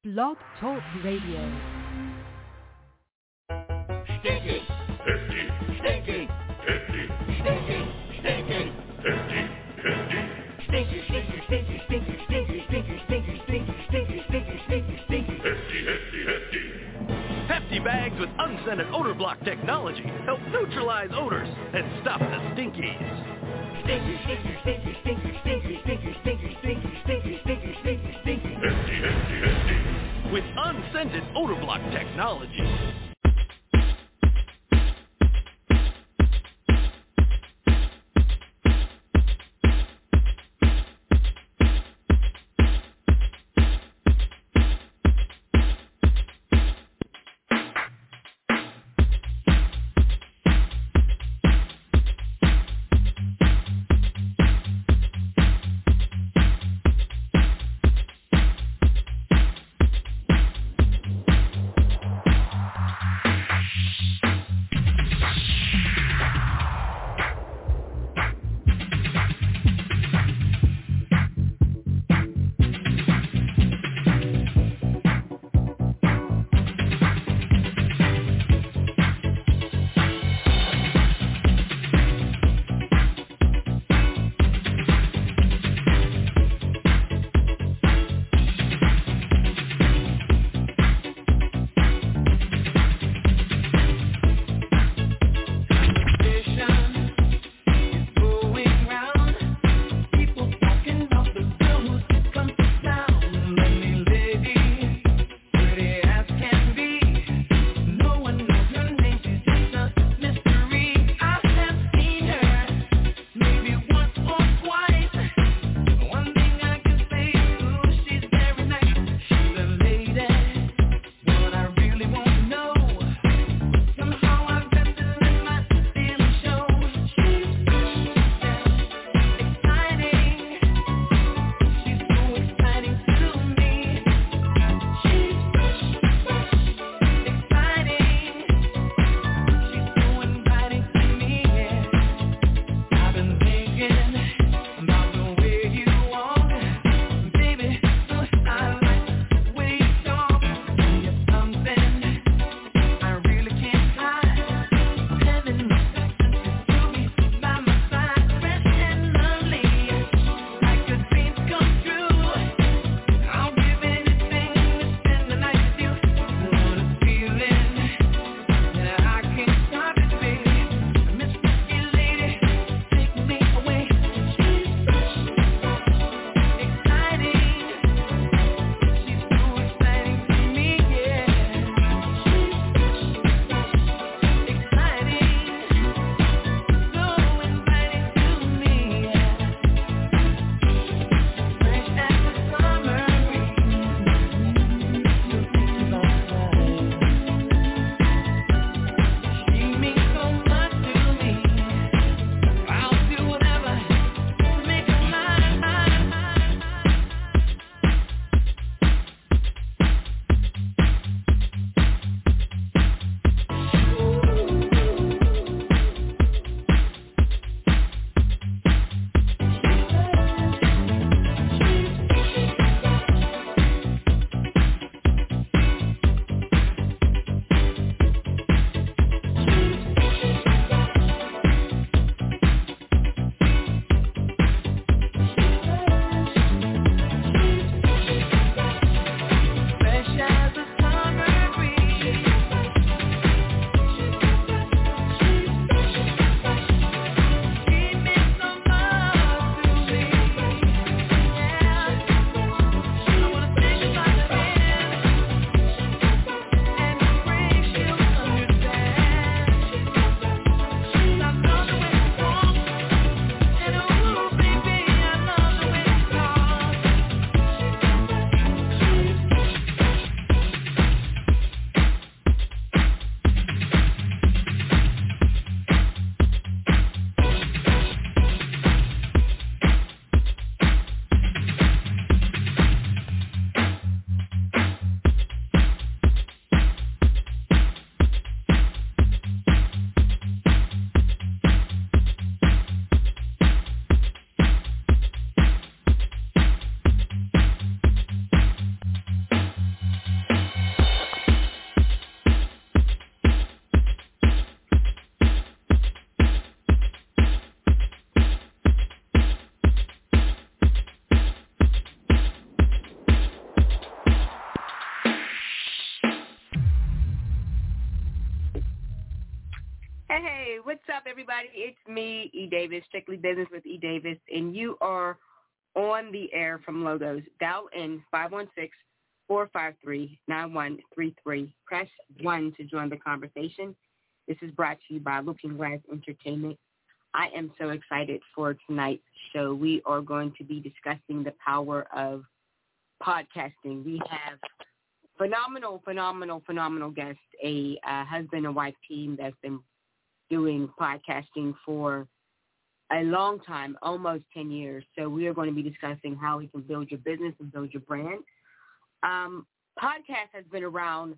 Blog Talk Radio. Stinky. Hefty. Stinky. Hefty. Stinky. Stinky. Hefty. Hefty. Stinky. Stinky. Stinky. Stinky. Stinky. Stinky. Stinky. Stinky. Stinky. Stinky. Stinky. Stinky. Hefty. Hefty. Hefty. Hefty bags with unscented odor block technology help neutralize odors and stop the stinkies. Stinky. Stinky. Stinky. Stinky. Stinky. Stinky. Stinky. Stinky. Stinky. Stinky. Stinky. Stinky. Hefty. Hefty. Hefty. With unscented odor block technology. Hey, what's up, everybody? It's me, E. Davis, Strictly Business with E. Davis, and you are on the air from Logos. Dial in 516-453-9133. Press 1 to join the conversation. This is brought to you by Looking Glass Entertainment. I am so excited for tonight's show. We are going to be discussing the power of podcasting. We have phenomenal guests, a husband and wife team that's been doing podcasting for a long time, almost 10 years. So we are going to be discussing how you can build your business and build your brand. Podcast has been around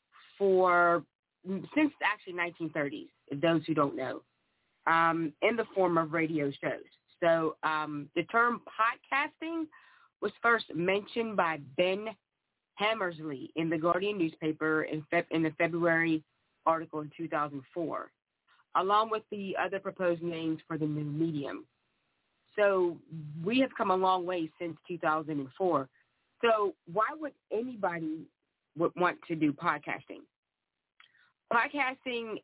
since actually 1930s, those who don't know, in the form of radio shows. So the term podcasting was first mentioned by Ben Hammersley in the Guardian newspaper in the February article in 2004, along with the other proposed names for the new medium. So we have come a long way since 2004. So why would anybody want to do podcasting? Podcasting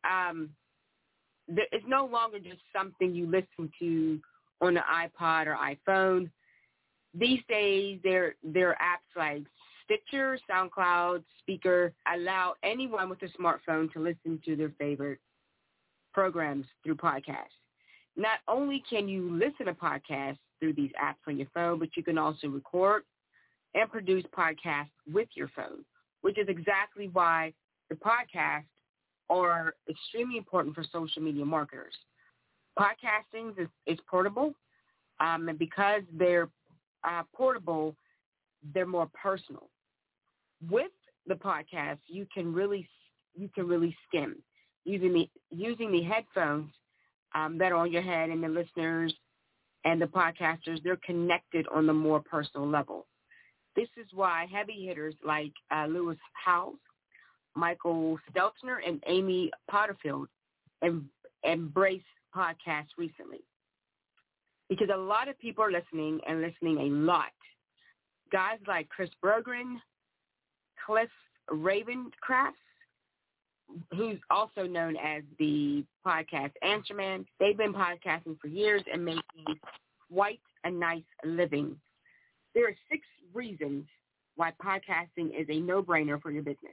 is no longer just something you listen to on an iPod or iPhone. These days, there are apps like Stitcher, SoundCloud, Speaker, allow anyone with a smartphone to listen to their favorite programs through podcasts. Not only can you listen to podcasts through these apps on your phone, but you can also record and produce podcasts with your phone, which is exactly why the podcasts are extremely important for social media marketers. Podcasting is portable, and because they're portable, they're more personal. With the podcast, you can really skim using the headphones that are on your head, and the listeners and the podcasters, they're connected on the more personal level. This is why heavy hitters like Lewis Howes, Michael Stelzner, and Amy Potterfield embraced podcasts recently, because a lot of people are listening a lot. Guys like Chris Berggren, Cliff Ravenscraft, who's also known as the podcast Answer Man, they've been podcasting for years and making quite a nice living. There are 6 reasons why podcasting is a no-brainer for your business.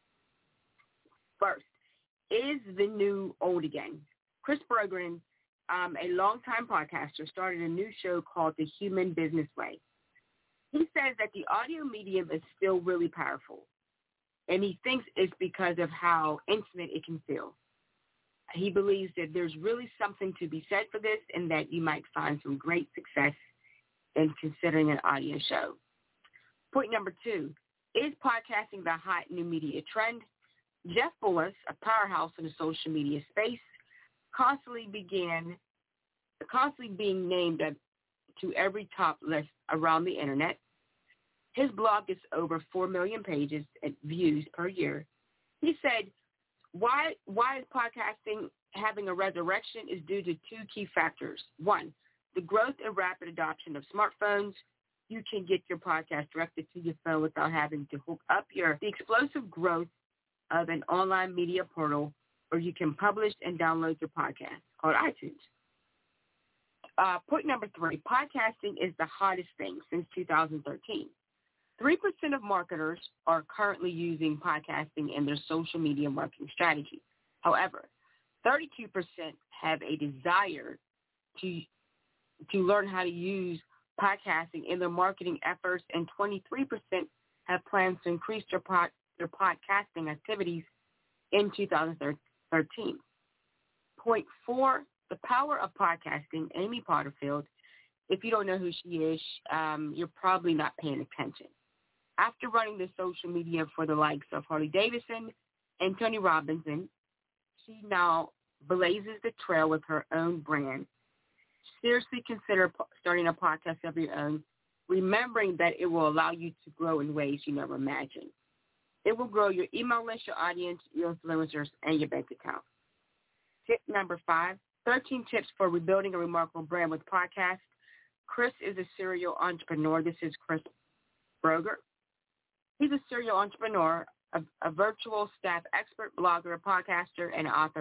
First, is the new old again? Chris Berggren, a longtime podcaster, started a new show called The Human Business Way. He says that the audio medium is still really powerful, and he thinks it's because of how intimate it can feel. He believes that there's really something to be said for this, and that you might find some great success in considering an audio show. Point number 2, is podcasting the hot new media trend? Jeff Bullis, a powerhouse in the social media space, constantly being named to every top list around the internet. His blog gets over 4 million pages and views per year. He said, why is podcasting having a resurrection is due to 2 key factors. 1, the growth and rapid adoption of smartphones. You can get your podcast directly to your phone without having to hook up the explosive growth of an online media portal, or you can publish and download your podcast called iTunes. Point number 3, podcasting is the hottest thing since 2013. 3% of marketers are currently using podcasting in their social media marketing strategy. However, 32% have a desire to learn how to use podcasting in their marketing efforts, and 23% have plans to increase their podcasting activities in 2013. Point 4, the power of podcasting. Amy Potterfield, if you don't know who she is, you're probably not paying attention. After running the social media for the likes of Harley Davidson and Tony Robbins, she now blazes the trail with her own brand. Seriously consider starting a podcast of your own, remembering that it will allow you to grow in ways you never imagined. It will grow your email list, your audience, your influencers, and your bank account. Tip number 5, 13 tips for rebuilding a remarkable brand with podcasts. Chris is a serial entrepreneur. This is Chris Broger. He's a serial entrepreneur, a virtual staff expert, blogger, podcaster, and author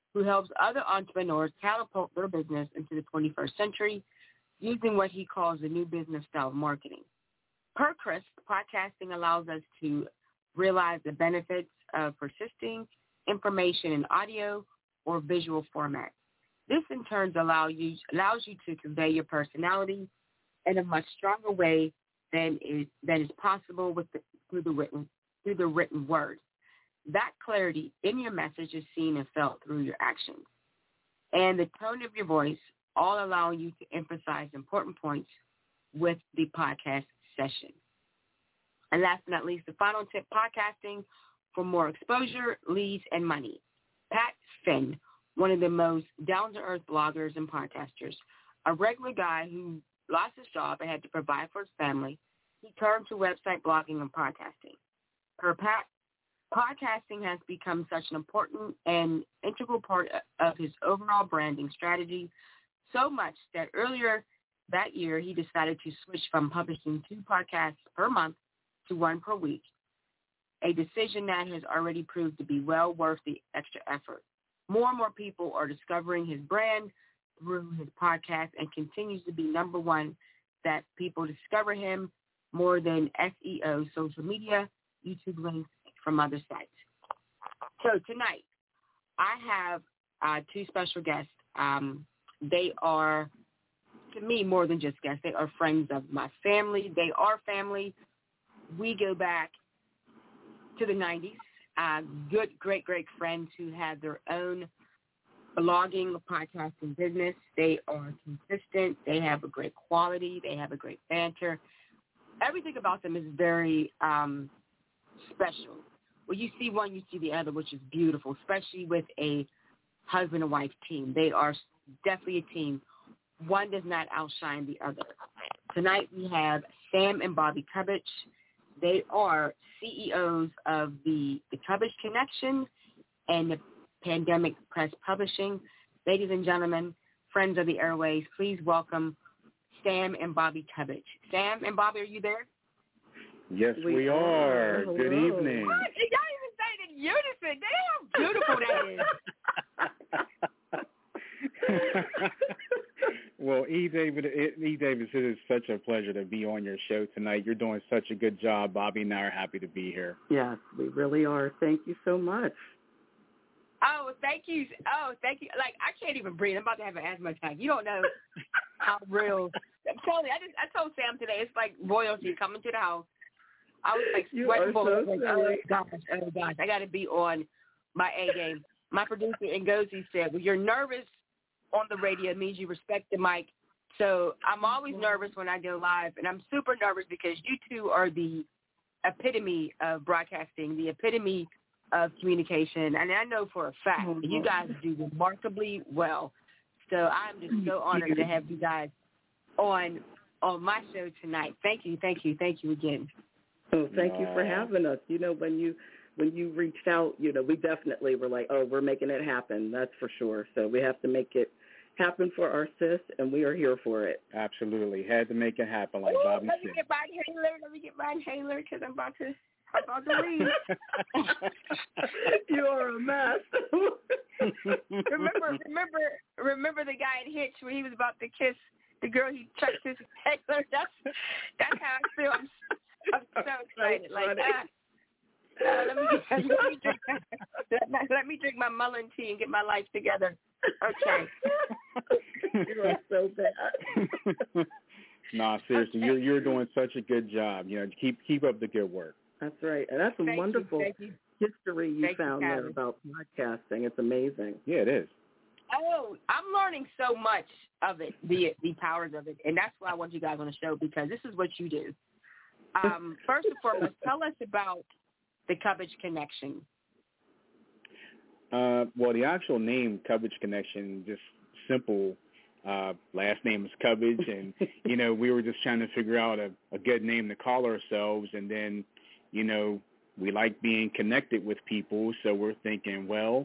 who helps other entrepreneurs catapult their business into the 21st century using what he calls the new business style of marketing. Per Chris, podcasting allows us to realize the benefits of persisting information in audio or visual format. This, in turn, allows you to convey your personality in a much stronger way than is possible through the written word. That clarity in your message is seen and felt through your actions, and the tone of your voice, all allowing you to emphasize important points with the podcast session. And last but not least, the final tip: podcasting for more exposure, leads, and money. Pat Finn, one of the most down-to-earth bloggers and podcasters, a regular guy who lost his job and had to provide for his family, he turned to website blogging and podcasting. Per Pat, podcasting has become such an important and integral part of his overall branding strategy, so much that earlier that year he decided to switch from publishing 2 podcasts per month to 1 per week, a decision that has already proved to be well worth the extra effort. More and more people are discovering his brand through his podcast and continues to be number one that people discover him more than SEO, social media, YouTube links from other sites. So tonight, I have 2 special guests. They are, to me, more than just guests. They are friends of my family. They are family. We go back to the 90s. Good, great friends who have their own blogging, podcasting business. They are consistent. They have a great quality. They have a great banter. Everything about them is very special. When you see one, you see the other, which is beautiful, especially with a husband and wife team. They are definitely a team. One does not outshine the other. Tonight we have Sam and Bobby Cubbage. They are CEOs of the Cubbage Connection and the Pandemic Press Publishing. Ladies and gentlemen, friends of the airways, please welcome Sam and Bobby Cubbage. Sam and Bobby, are you there? Yes, we are. Hello. Good evening. What? Y'all even say it in unison. Damn, how beautiful that is. Well, Davis, it is such a pleasure to be on your show tonight. You're doing such a good job. Bobby and I are happy to be here. Yes, we really are. Thank you so much. Oh, thank you. Like, I can't even breathe. I'm about to have an asthma attack. You don't know how real. I'm telling you, I told Sam today, it's like royalty coming to the house. I was like sweating bullets. Like, oh gosh, I got to be on my A game. My producer Ngozi said, well, you're nervous on the radio. It means you respect the mic. So I'm always nervous when I go live, and I'm super nervous because you two are the epitome of broadcasting, the epitome of communication, and I know for a fact that you guys do remarkably well. So I'm just so honored to have you guys on my show tonight. Thank you again. Oh, thank you for having us. You know, when you reached out, you know, we definitely were like, oh, we're making it happen. That's for sure. So we have to make it happen for our sis, and we are here for it. Absolutely. Had to make it happen, like Bobby said. Let me get my inhaler because I'm about to leave. You are a mess. remember the guy in Hitch when he was about to kiss the girl he chucked his inhaler? That's how I feel. I'm so excited. Like let me drink my mullein tea and get my life together. Okay. You are so bad. Nah, seriously, you're doing such a good job. You know, keep up the good work. That's right, and that's a wonderful history you found there about podcasting. It's amazing. Yeah, it is. Oh, I'm learning so much of it, the powers of it, and that's why I want you guys on the show, because this is what you do. First and foremost, tell us about the Cubbage Connection. Well, the actual name, Cubbage Connection, just simple. Last name is Cubbage, and, you know, we were just trying to figure out a good name to call ourselves, and then, you know, we like being connected with people, so we're thinking, well,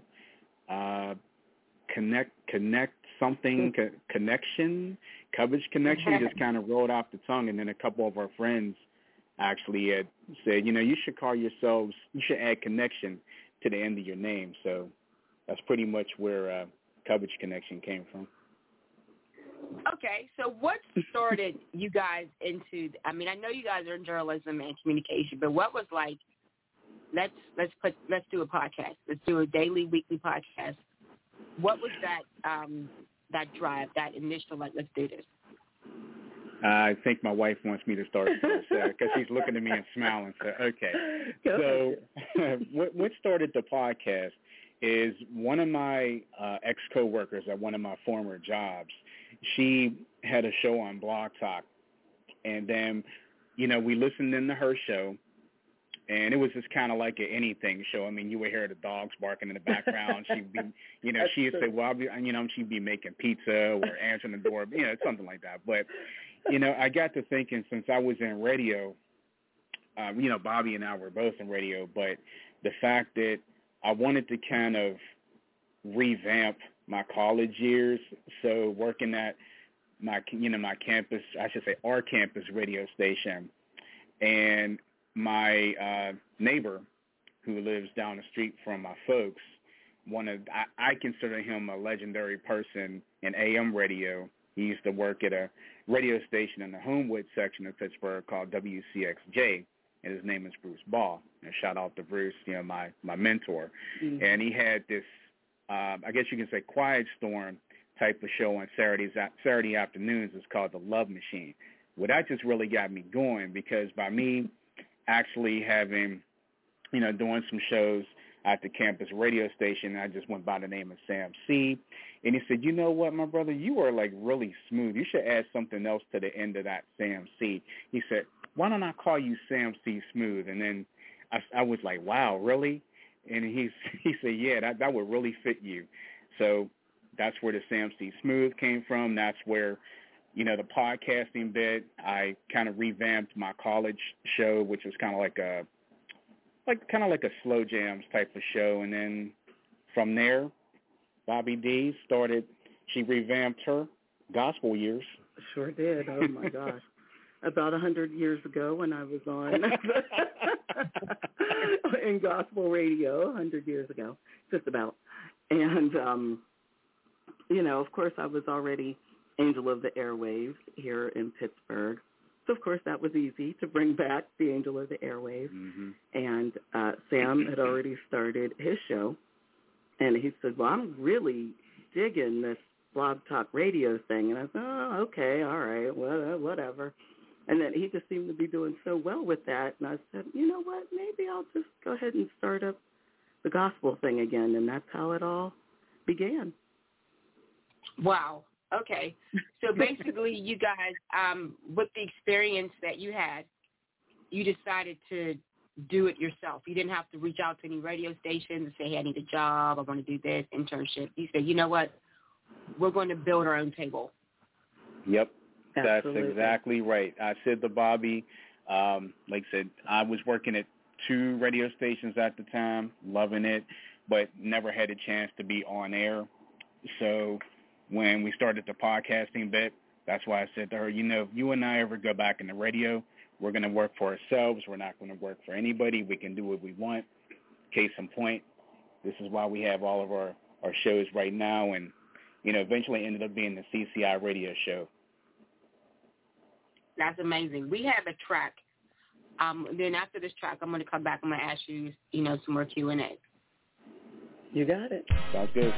connect something, connection, Cubbage Connection, just kind of rolled off the tongue, and then a couple of our friends actually had said, you know, you should call yourselves, you should add connection to the end of your name, so that's pretty much where Coverage Connection came from. Okay, so what started you guys into? I mean, I know you guys are in journalism and communication, but what was like? Let's do a podcast. Let's do a daily, weekly podcast. What was that drive, that initial like, let's do this? I think my wife wants me to start first because she's looking at me and smiling. So okay, so what started the podcast is one of my ex-coworkers at one of my former jobs. She had a show on Blog Talk, and then, we listened into her show, and it was just kind of like an anything show. I mean, you would hear the dogs barking in the background. She'd be, she'd say, well, she'd be making pizza or answering the door, something like that. But, I got to thinking, since I was in radio, Bobby and I were both in radio, but the fact that I wanted to kind of revamp my college years, so working at my campus, I should say our campus radio station, and my neighbor who lives down the street from my folks, I consider him a legendary person in AM radio. He used to work at a radio station in the Homewood section of Pittsburgh called WCXJ, and his name is Bruce Ball. And shout out to Bruce, my mentor. Mm-hmm. And he had this, I guess you can say, Quiet Storm type of show on Saturday afternoons. It's called The Love Machine. Well, that just really got me going, because by me actually having, doing some shows at the campus radio station, I just went by the name of Sam C. And he said, you know what, my brother, you are like really smooth. You should add something else to the end of that Sam C. He said, why don't I call you Sam C. Smooth? And then I was like, wow, really? And he said, yeah, that would really fit you. So that's where the Sam C. Smooth came from. That's where, the podcasting bit, I kind of revamped my college show, which was kind of like a slow jams type of show. And then from there, Bobby D she revamped her gospel years. Sure did. Oh, my gosh. About 100 years ago when I was on in gospel radio, 100 years ago, just about. And, of course, I was already Angel of the Airwaves here in Pittsburgh. So, of course, that was easy to bring back the Angel of the Airwaves. Mm-hmm. And Sam had already started his show. And he said, well, I'm really digging this Blog Talk Radio thing. And I said, oh, okay, all right, well, whatever. And then he just seemed to be doing so well with that. And I said, you know what, maybe I'll just go ahead and start up the gospel thing again. And that's how it all began. Wow. Okay. So basically you guys, with the experience that you had, you decided to do it yourself. You didn't have to reach out to any radio stations and say, hey, I need a job. I want to do this internship. You said, you know what, we're going to build our own table. Yep. Absolutely. That's exactly right. I said to Bobby, like I said, I was working at 2 radio stations at the time, loving it, but never had a chance to be on air. So when we started the podcasting bit, that's why I said to her, if you and I ever go back in the radio, we're going to work for ourselves. We're not going to work for anybody. We can do what we want. Case in point, this is why we have all of our shows right now, and, eventually ended up being the CCI radio show. That's amazing. We have a track. Then after this track, I'm going to come back. I'm going to ask you, some more Q&A. You got it. Sounds good.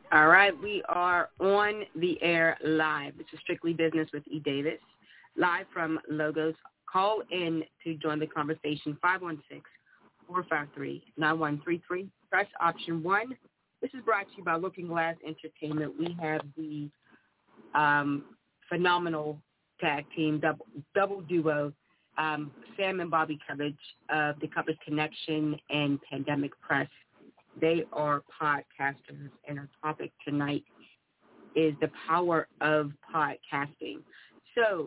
All right, we are on the air live. This is Strictly Business with E. Davis, live from Logos. Call in to join the conversation, 516-453-9133. Press option 1. This is brought to you by Looking Glass Entertainment. We have the phenomenal tag team, double duo, Sam and Bobby Cubbage of the Cubbage Connection and Pandemic Press. They are podcasters, and our topic tonight is the power of podcasting. So,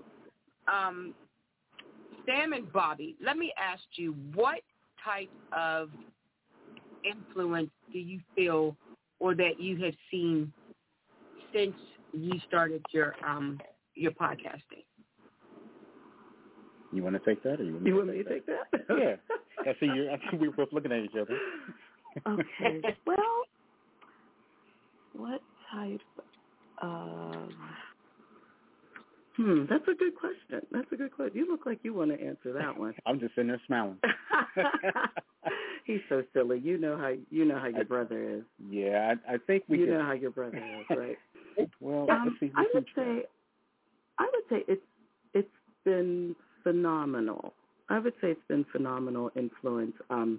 Sam and Bobby, let me ask you, what type of influence do you feel or that you have seen since you started your podcasting? You want to take that, or you want me to take that? Yeah. I think we were both looking at each other. Okay. Well, what type of... That's a good question. You look like you want to answer that one. I'm just sitting there smiling. He's so silly. You know how your brother is. Yeah, I think we. You know how your brother is, right? Well, let's see. I would say it's been phenomenal. I would say it's been phenomenal influence.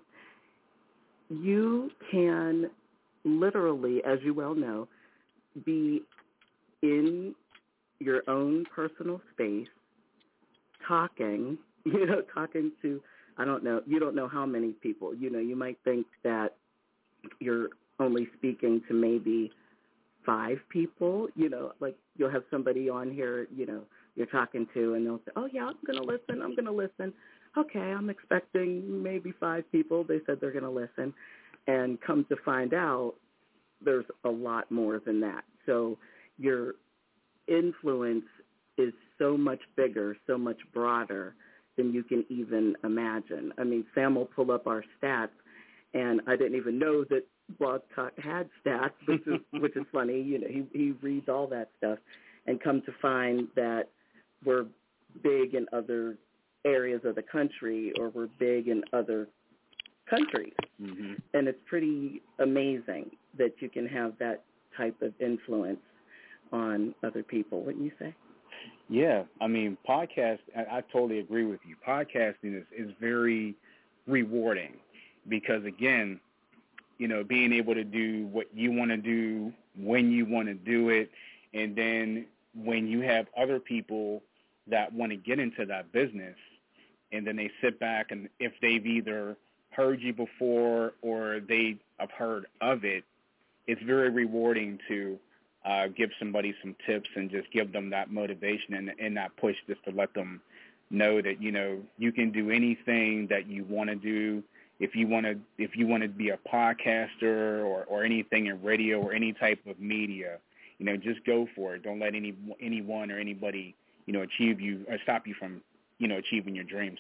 You can literally, as you well know, be in your own personal space, talking to, I don't know, you don't know how many people. You might think that you're only speaking to maybe 5 people, like you'll have somebody on here, you're talking to, and they'll say, oh, yeah, I'm going to listen. Okay, I'm expecting maybe 5 people. They said they're going to listen. And come to find out, there's a lot more than that. So your influence is so much bigger, so much broader than you can even imagine. I mean, Sam will pull up our stats, and I didn't even know that Blog Talk had stats, which is funny. He reads all that stuff, and come to find that we're big in other areas of the country, or we're big in other countries. Mm-hmm. And it's pretty amazing that you can have that type of influence on other people, wouldn't you say? Yeah, I mean, I totally agree with you. Podcasting is very rewarding because, again, being able to do what you want to do, when you want to do it, and then when you have other people that want to get into that business, and then they sit back, and if they've either heard you before or they have heard of it, it's very rewarding to give somebody some tips and just give them that motivation and that push, just to let them know that, you can do anything that you want to do. If you want to be a podcaster or anything in radio or any type of media, just go for it. Don't let anyone or anybody, achieve you or stop you from, achieving your dreams.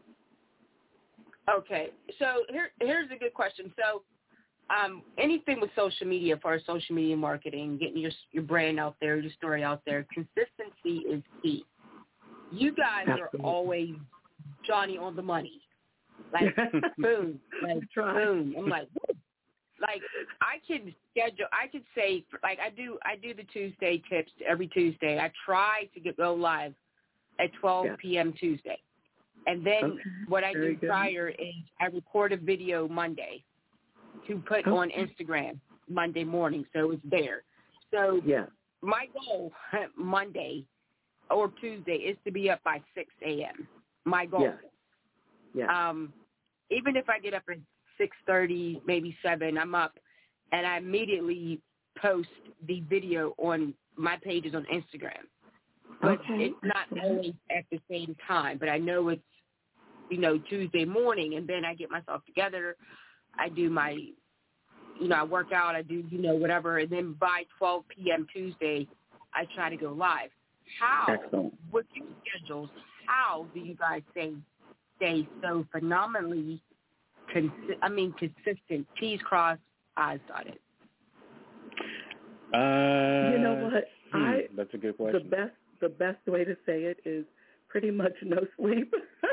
Okay, so here's a good question. So anything with social media, for social media marketing, getting your brand out there, your story out there, consistency is key. You guys are always Johnny on the money. Like, boom, boom. I'm like, woo. Like, I could say, like, I do the Tuesday tips every Tuesday. I try to go live at 12 p.m. Tuesday. And then what I do prior is I record a video Monday to put on Instagram Monday morning, so it's there. So my goal Monday or Tuesday is to be up by 6 a.m. My goal. Even if I get up at 6:30, maybe 7, I'm up, and I immediately post the video on my pages on Instagram. But it's not always at the same time. But I know it's, Tuesday morning, and then I get myself together. I do my, I work out, I do, whatever, and then by 12 p.m. Tuesday, I try to go live. With your schedules, how do you guys stay so phenomenally consistent? T's crossed, I's dotted. You know what? That's a good question. The best way to say it is pretty much no sleep.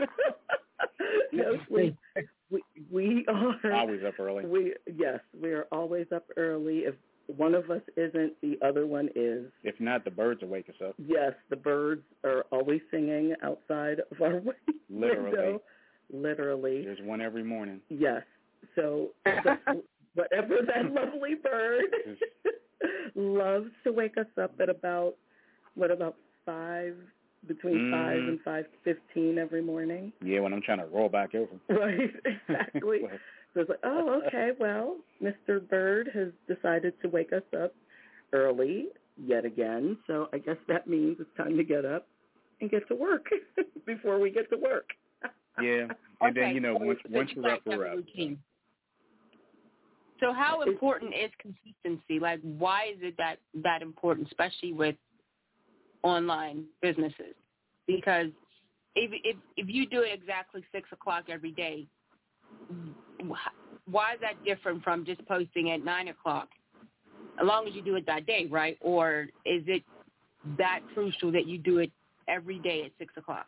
No sleep. We are always up early. We are always up early. one of us isn't, the other one is. If not, the birds will wake us up. Yes, the birds are always singing outside of our window. Literally. There's one every morning. Yes. So whatever that lovely bird loves to wake us up at about 5, between 5 and 5:15 every morning. Yeah, when I'm trying to roll back over. Right, exactly. So it's like, oh, okay, well, Mr. Bird has decided to wake us up early yet again, so I guess that means it's time to get up and get to work before we get to work. Yeah, and then, once we're up, we're up. So how important is consistency? Like, why is it that important, especially with online businesses? Because if you do it exactly 6 o'clock every day, why is that different from just posting at 9 o'clock? As long as you do it that day, right? Or is it that crucial that you do it every day at 6 o'clock?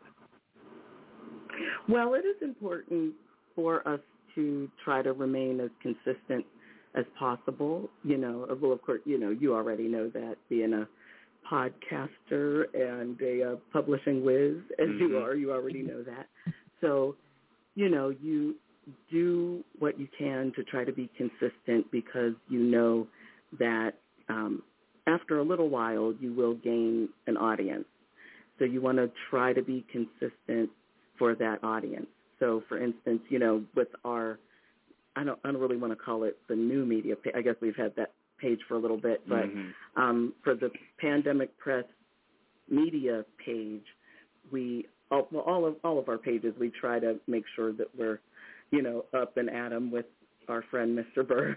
Well, it is important for us to try to remain as consistent as possible. Well, of course, you already know that, being a podcaster and a publishing whiz as you are, you already know that. So, you do what you can to try to be consistent, because you know that after a little while you will gain an audience. So you want to try to be consistent for that audience. So, for instance, with our, I don't really want to call it the new media page. I guess we've had that page for a little bit, but for the Pandemic Press media page, all of our pages, we try to make sure that we're, up and at 'em with our friend Mr. Bird,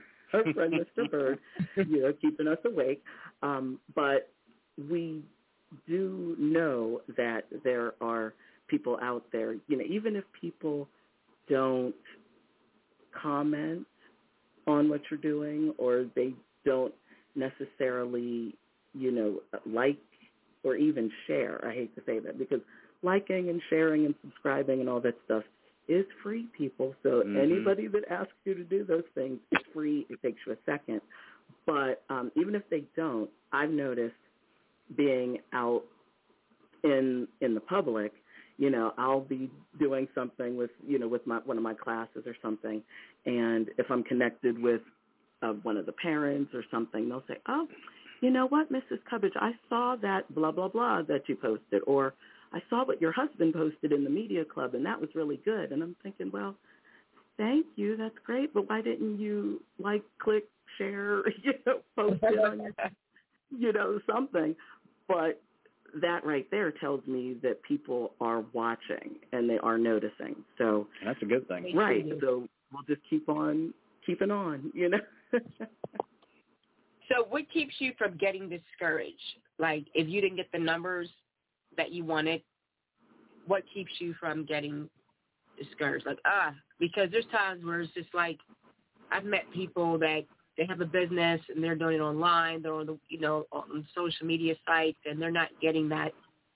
keeping us awake. But we do know that there are people out there, even if people don't comment on what you're doing, or they don't necessarily, like or even share. I hate to say that, because liking and sharing and subscribing and all that stuff is free, people. So anybody that asks you to do those things, it's free. It takes you a second. But even if they don't, I've noticed, being out in the public, I'll be doing something with one of my classes or something, and if I'm connected with one of the parents or something, they'll say, oh, you know what, Mrs. Cubbage, I saw that blah, blah, blah that you posted, or I saw what your husband posted in the media club, and that was really good. And I'm thinking, well, thank you, that's great, but why didn't you click, share, post it on your, something? But that right there tells me that people are watching and they are noticing. So that's a good thing. Right. So we'll just keep on keeping on, So what keeps you from getting discouraged? Like, if you didn't get the numbers that you wanted, what keeps you from getting discouraged? Like, because there's times where it's just like, I've met people that they have a business and they're doing it online, they're on the, on social media sites, and they're not getting that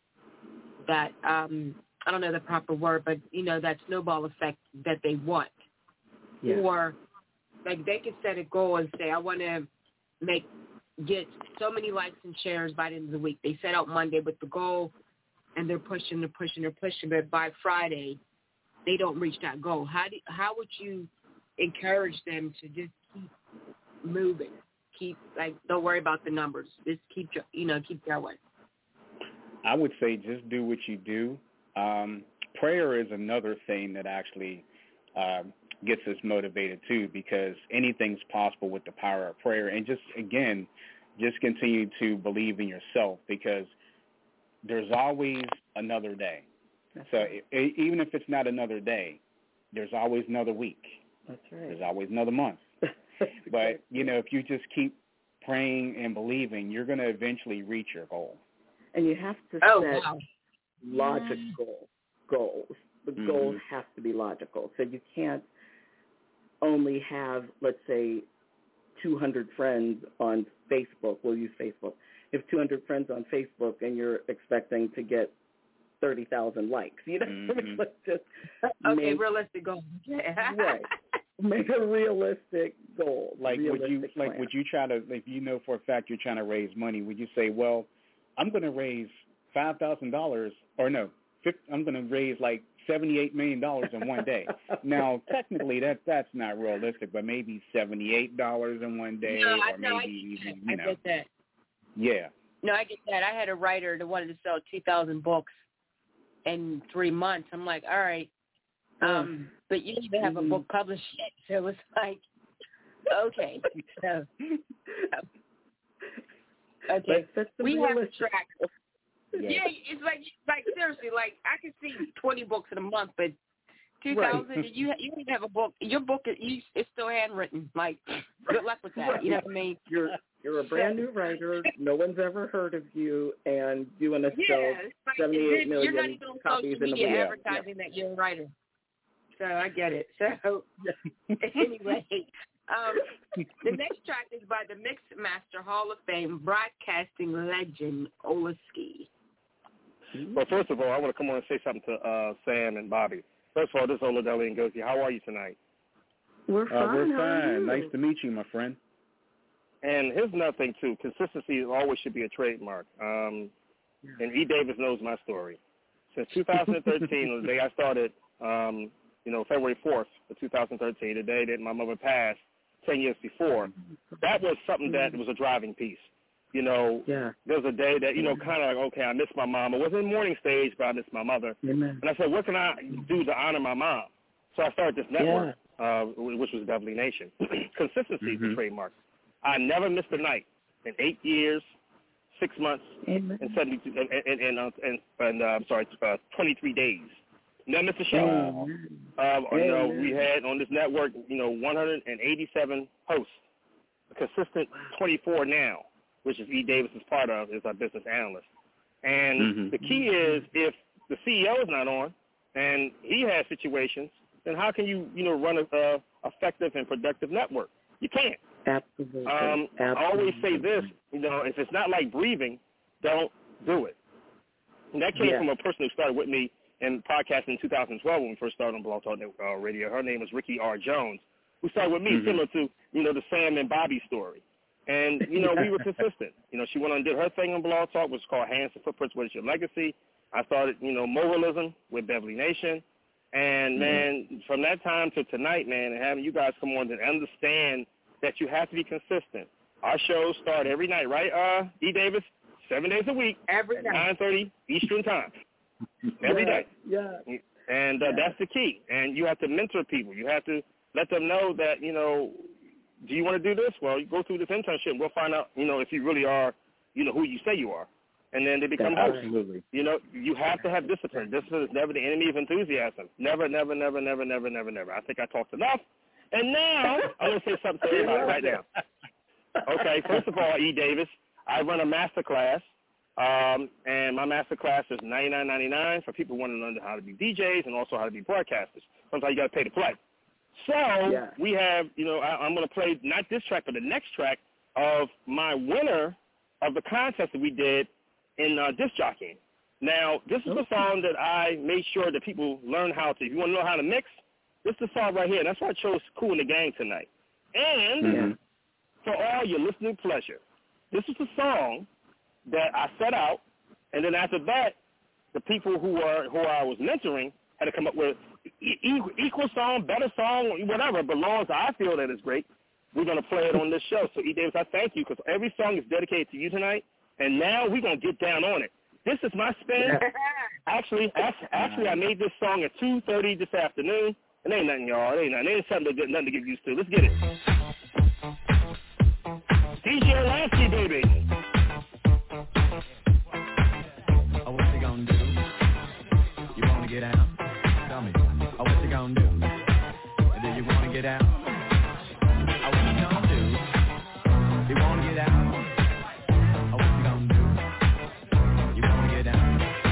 I don't know the proper word, but that snowball effect that they want. Yeah. Or like they could set a goal and say, I want to get so many likes and shares by the end of the week. They set out Monday with the goal, and they're pushing, but by Friday they don't reach that goal. How would you encourage them to just keep moving? Don't worry about the numbers. Just keep going. I would say just do what you do. Prayer is another thing that actually gets us motivated too, because anything's possible with the power of prayer. And just continue to believe in yourself, because there's always another day. So even if it's not another day, there's always another week. That's right. There's always another month. But, if you just keep praying and believing, you're going to eventually reach your goal. And you have to set logical goals. The goals have to be logical. So you can't only have, let's say, 200 friends on Facebook. We'll use Facebook. If 200 friends on Facebook and you're expecting to get 30,000 likes, let's just realistic goal. Right. Make a realistic goal. Like, would you try to, if you know for a fact you're trying to raise money, would you say, well, I'm going to raise $5,000, or no, I'm going to raise like $78 million in one day? Now, technically, that's not realistic, but maybe $78 in one day, I get that. Yeah. No, I get that. I had a writer that wanted to sell 2,000 books in 3 months. I'm like, all right, but you need to have a book published yet. So it's like, okay. So, okay. We have a track. Yeah, it's like seriously, like I can see 20 books in a month, but 2,000, right. you don't have a book. Your book is still handwritten. Like, good luck with that. Right. You know what I mean? You're a brand new writer. No one's ever heard of you, and you want to sell 78 million you're not even on copies social media in a week. advertising that you're a writer. So I get it. So anyway, the next track is by the Mix Master Hall of Fame broadcasting legend Olaski. Well, first of all, I want to come on and say something to Sam and Bobby. First of all, this is Ola Deli Ngozi. How are you tonight? We're fine. We're fine. Nice to meet you, my friend. And here's another thing, too. Consistency always should be a trademark. And E. Davis knows my story. Since 2013, the day I started, February 4th of 2013, the day that my mother passed 10 years before, that was something that was a driving piece. There was a day that, kind of like, okay, I miss my mom. It wasn't in mourning stage, but I miss my mother. Amen. And I said, what can I do to honor my mom? So I started this network, which was Beverly Nation. Consistency is the trademark. I never missed a night in 8 years, 6 months, and 23 days. Never missed a show. We had on this network, 187 hosts, a consistent 24 now, which is E. Davis is part of, is our business analyst. And the key is, if the CEO is not on and he has situations, then how can you, run a effective and productive network? You can't. Absolutely. I always say this, if it's not like breathing, don't do it. And that came from a person who started with me in podcasting in 2012 when we first started on Blog Talk Radio. Her name is Ricky R. Jones, who started with me, similar to, the Sam and Bobby story. And, we were consistent. She went on and did her thing on Blog Talk, which is called Hands and Footprints, What is Your Legacy? I started, Moralism with Beverly Nation. And, man, from that time to tonight, man, and having you guys come on and understand that you have to be consistent. Our shows start every night, right, E. Davis? 7 days a week every at 9:30 Eastern Time. Every day. Yeah. And that's the key. And you have to mentor people. You have to let them know that, do you want to do this? Well, you go through this internship. We'll find out, if you really are, who you say you are. And then they become hosts. Absolutely. You have to have discipline. Discipline is never the enemy of enthusiasm. Never, never, never, never, never, never, never. I think I talked enough. And now, I'm going to say something to everybody right now. Okay, first of all, E. Davis, I run a master class, and my master class is $99.99 for people who want to learn how to be DJs and also how to be broadcasters. Sometimes you got to pay to play. So we have, I'm going to play not this track, but the next track of my winner of the contest that we did in disc jockeying. Now, this is a song that I made sure that people learn how to. If you want to know how to mix, this is the song right here. That's why I chose Kool and the Gang tonight. And for all your listening pleasure, this is the song that I set out, and then after that, the people who I was mentoring had to come up with equal song, better song, whatever, but as long as I feel that it's great, we're going to play it on this show. So, E. Davis, I thank you, because every song is dedicated to you tonight, and now we're going to get down on it. This is my spin. Actually, I made this song at 2:30 this afternoon. It ain't nothing, y'all. It ain't nothing. It ain't nothing to get used to. Let's get it. DJ Lasky, baby. Oh, what you gonna do? You wanna get out? Tell me. Oh, what you gonna do? Do you wanna get out? Oh, what you gonna do? You wanna get out? Oh, what you gonna do? You wanna get out?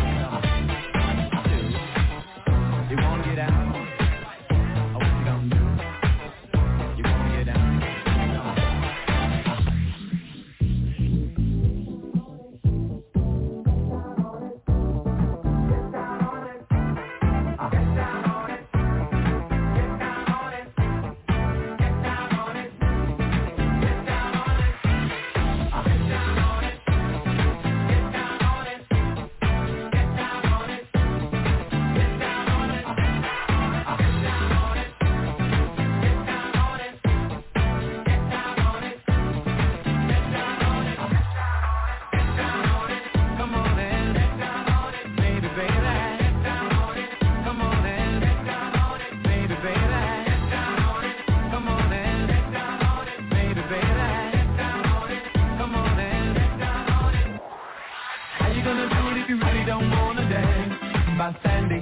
You wanna get out?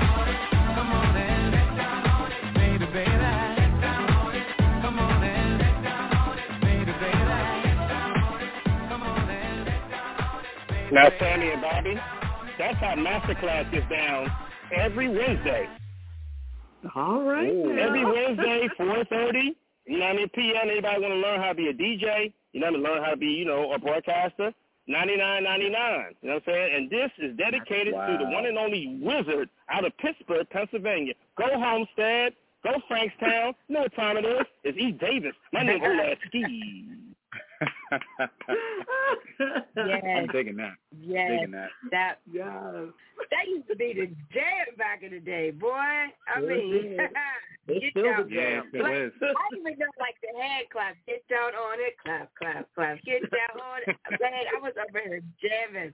Now, Sammy and Bobby, that's how Masterclass gets down every Wednesday. All right. Every Wednesday, 4:30. You know what I mean? PM. Anybody want to learn how to be a DJ? You know what I mean? Learn how to be, a broadcaster. $99.99. You know what I'm saying? And this is dedicated to the one and only wizard out of Pittsburgh, Pennsylvania. Go Homestead. Go Frankstown. You know what time it is? It's E. Davis. My name is Olasky. Yes. I'm digging that. Yes. Digging that. That used to be the jam back in the day, boy. I mean, it's get down. Yeah, it is. I even know like the hand clap. Get down on it. Clap, clap, clap. Get down on it. Man, I was over here jamming.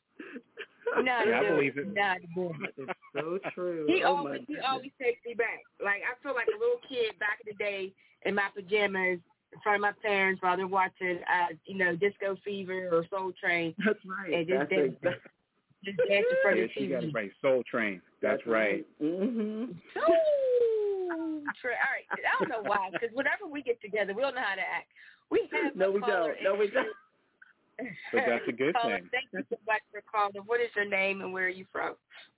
I believe it. It's so true. He always takes me back. Like, I feel like a little kid back in the day in my pajamas in front of my parents while they're watching, Disco Fever or Soul Train. That's right. And just dance in front of the TV. You got it right. Soul Train. That's right. Mm-hmm. All right. I don't know why, because whenever we get together, we don't know how to act. We have No, we don't. But that's a good thing. Thank you so much for calling. What is your name and where are you from?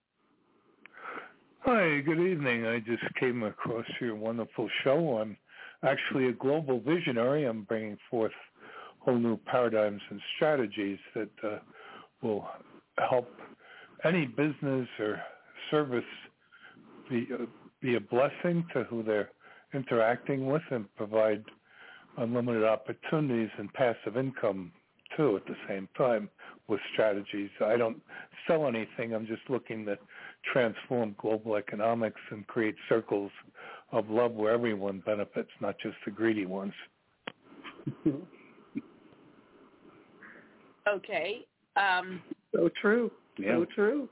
Hi, good evening. I just came across your wonderful show. I'm actually a global visionary. I'm bringing forth whole new paradigms and strategies that will help any business or service be a blessing to who they're interacting with and provide unlimited opportunities and passive income too at the same time with strategies. I don't sell anything. I'm just looking to transform global economics and create circles of love where everyone benefits, not just the greedy ones. Okay. So true. Yeah. So true.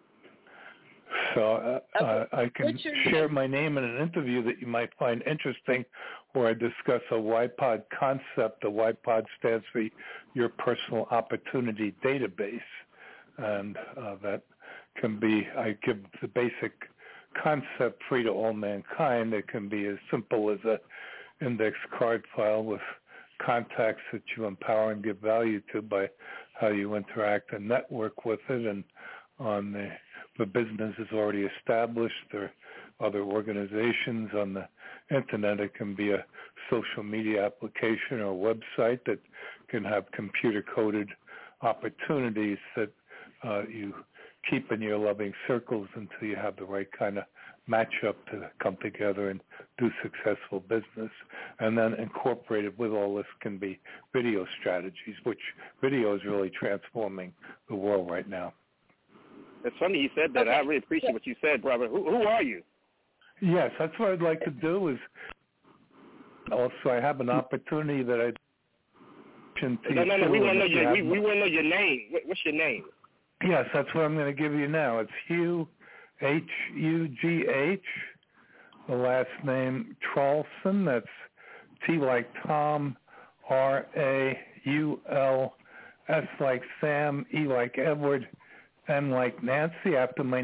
So I can What's your share name? my name in an interview that you might find interesting, where I discuss a YPOD concept. The YPOD stands for Your Personal Opportunity Database, and that can be, I give the basic concept free to all mankind. It can be as simple as a index card file with contacts that you empower and give value to by how you interact and network with it, and on the business is already established or other organizations on the internet. It can be a social media application or website that can have computer-coded opportunities that you keep in your loving circles until you have the right kind of matchup to come together and do successful business. And then incorporated with all this can be video strategies, which video is really transforming the world right now. It's funny you said that. Okay. I really appreciate what you said, brother. Who are you? Yes, that's what I'd like to do. Is also I have an opportunity that I mentioned to you. No. We want to know your. We want to know your name. What's your name? Yes, that's what I'm going to give you now. It's Hugh, H-U-G-H. The last name Traulson. That's T like Tom, R-A-U-L, S like Sam, E like Edward, N like Nancy. After my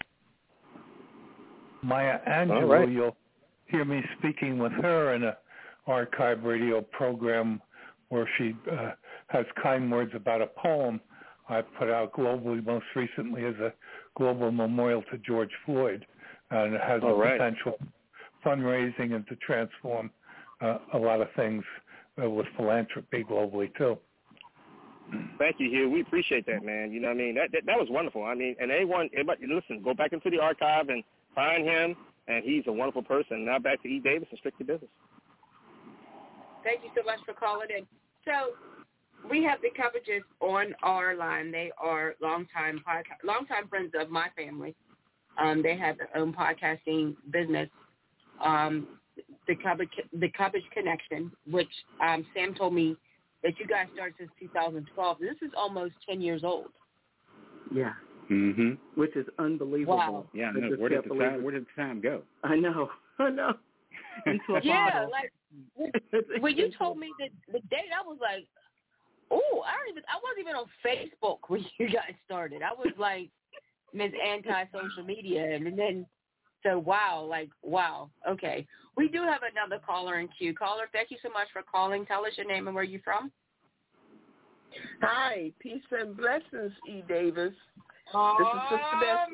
Maya Angelou, right. You'll hear me speaking with her in an archive radio program where she has kind words about a poem I put out globally, most recently as a global memorial to George Floyd, and it has potential fundraising and to transform a lot of things with philanthropy globally too. Thank you, Hugh. We appreciate that, man. You know what I mean? That was wonderful. I mean, and everybody, listen, go back into the archive and find him, and he's a wonderful person. Now back to E. Davis and Strictly Business. Thank you so much for calling in. So we have the Coverages on our line. They are longtime friends of my family. They have their own podcasting business, the Coverage Connection, which Sam told me that you guys started since 2012. This is almost 10 years old. Yeah. Mhm. Which is unbelievable. Wow. Yeah. No, where did the time go? I know. Into a yeah, bottle. like when you told me the date, I was like, oh, I wasn't even on Facebook when you guys started. I was like Ms. Anti-Social Media, and then so wow. Okay, we do have another caller in queue. Caller, thank you so much for calling. Tell us your name and where you're from. Hi, peace and blessings, E. Davis. Oh, This is Sister Bessie.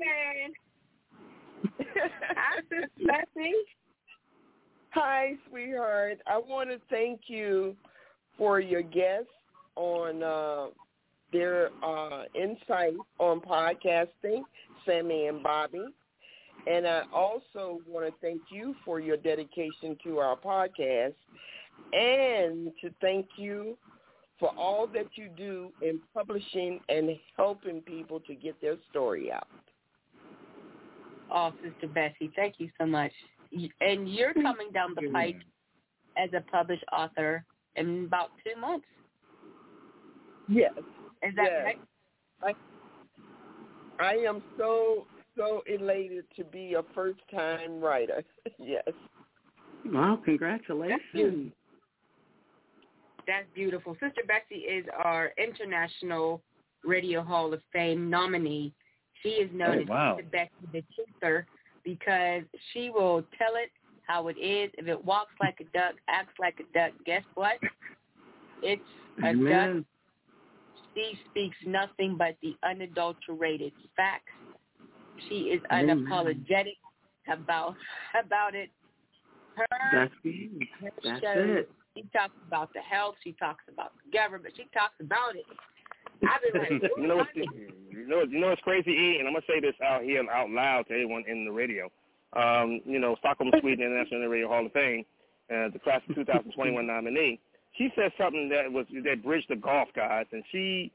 Man. Hi, Sister Bessie. Hi, sweetheart. I want to thank you for your guests on their insight on podcasting, Sammy and Bobby. And I also want to thank you for your dedication to our podcast and to thank you for all that you do in publishing and helping people to get their story out. Oh, Sister Bessie, thank you so much. And you're coming down the pike as a published author in about 2 months. Yes. Is that right? I am so elated to be a first-time writer. Yes. Wow, congratulations. That's beautiful. Sister Bessie is our International Radio Hall of Fame nominee. She is known as Sister Bessie the Truther because she will tell it how it is. If it walks like a duck, acts like a duck, guess what? It's a duck. She speaks nothing but the unadulterated facts. She is unapologetic about it. That's it. She talks about the health. She talks about the government. She talks about it. I've been like, you know what's crazy, E? And I'm gonna say this out loud to everyone in the radio. Stockholm, Sweden International Radio Hall of Fame, the class of 2021 nominee. She said something that bridged the gulf, guys, and she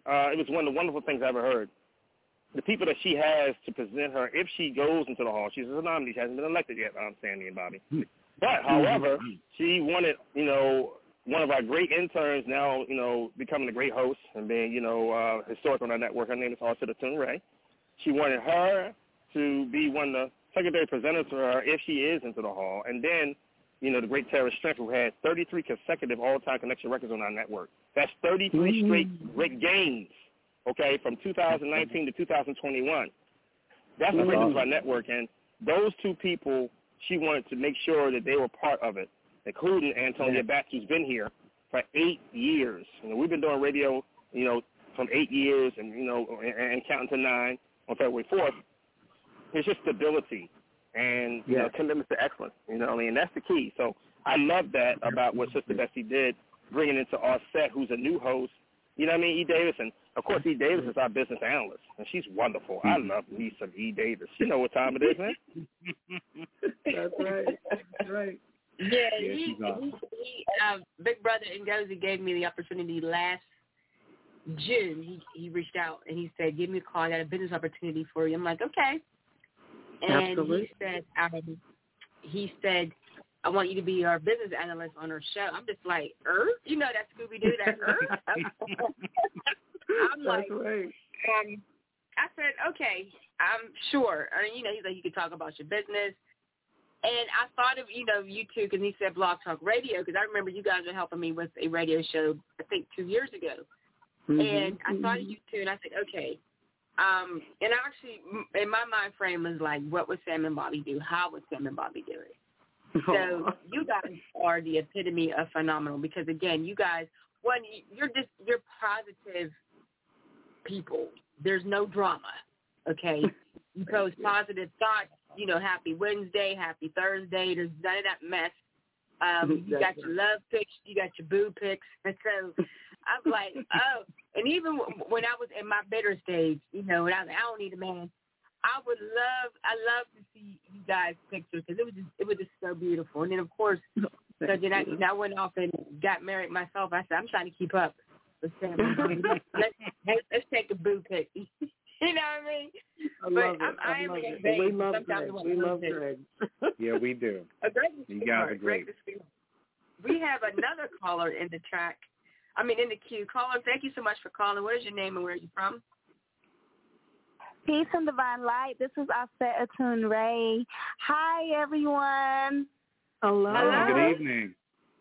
it was one of the wonderful things I ever heard. The people that she has to present her, if she goes into the hall, she's a nominee. She hasn't been elected yet, Sandy and Bobby. But, however, she wanted, one of our great interns now, becoming a great host and being, historic on our network. Her name is Arsita Tune-Ray. She wanted her to be one of the secondary presenters for her if she is into the hall. And then, the great Tara Strength, who had 33 consecutive all-time connection records on our network. That's 33 straight great games, okay, from 2019 to 2021. That's the greatness of our network. And those two people, she wanted to make sure that they were part of it, including Antonia Batts, who's been here for 8 years. We've been doing radio, from 8 years and, and counting to 9 on February 4th. It's just stability and commitment to excellence. That's the key. So I love that about what Sister Betsy did, bringing into our set, who's a new host. E. Davis. And, of course, E. Davis is our business analyst, and she's wonderful. I love me some E. Davis. You know what time it is, man? That's right. That's right. Yeah, he Big Brother Ngozi gave me the opportunity last June. He reached out and he said, "Give me a call. I got a business opportunity for you." I'm like, "Okay." And Absolutely. he said, "I want you to be our business analyst on our show." I'm just like, that Scooby-Doo, that I'm like, right. I said, "Okay, I'm sure." He's like, "You can talk about your business." And I thought of, you two, because he said Blog Talk Radio, because I remember you guys were helping me with a radio show, I think 2 years ago. And I thought of you two, and I said, okay. And actually, in my mind frame was like, what would Sam and Bobby do? How would Sam and Bobby do it? So you guys are the epitome of phenomenal, because, again, you guys, you're positive people. There's no drama, okay? You post positive thoughts. Happy Wednesday, happy Thursday. There's none of that mess. You got your love pics, you got your boo pics. And so I'm like, oh. And even when I was in my bitter stage, when I was like, I don't need a man. I love to see you guys' pictures, because it was just so beautiful. And then, of course, so then I went off and got married myself. I said, I'm trying to keep up with Sam. Let's take a boo pic. You know what I mean? I love it. We love Greg. We love Greg. Yeah, we do. You guys are great. We have another caller in the queue. Caller, thank you so much for calling. What is your name and where are you from? Peace and divine light. This is Arsita Tune-Ray. Hi, everyone. Hello. Good evening.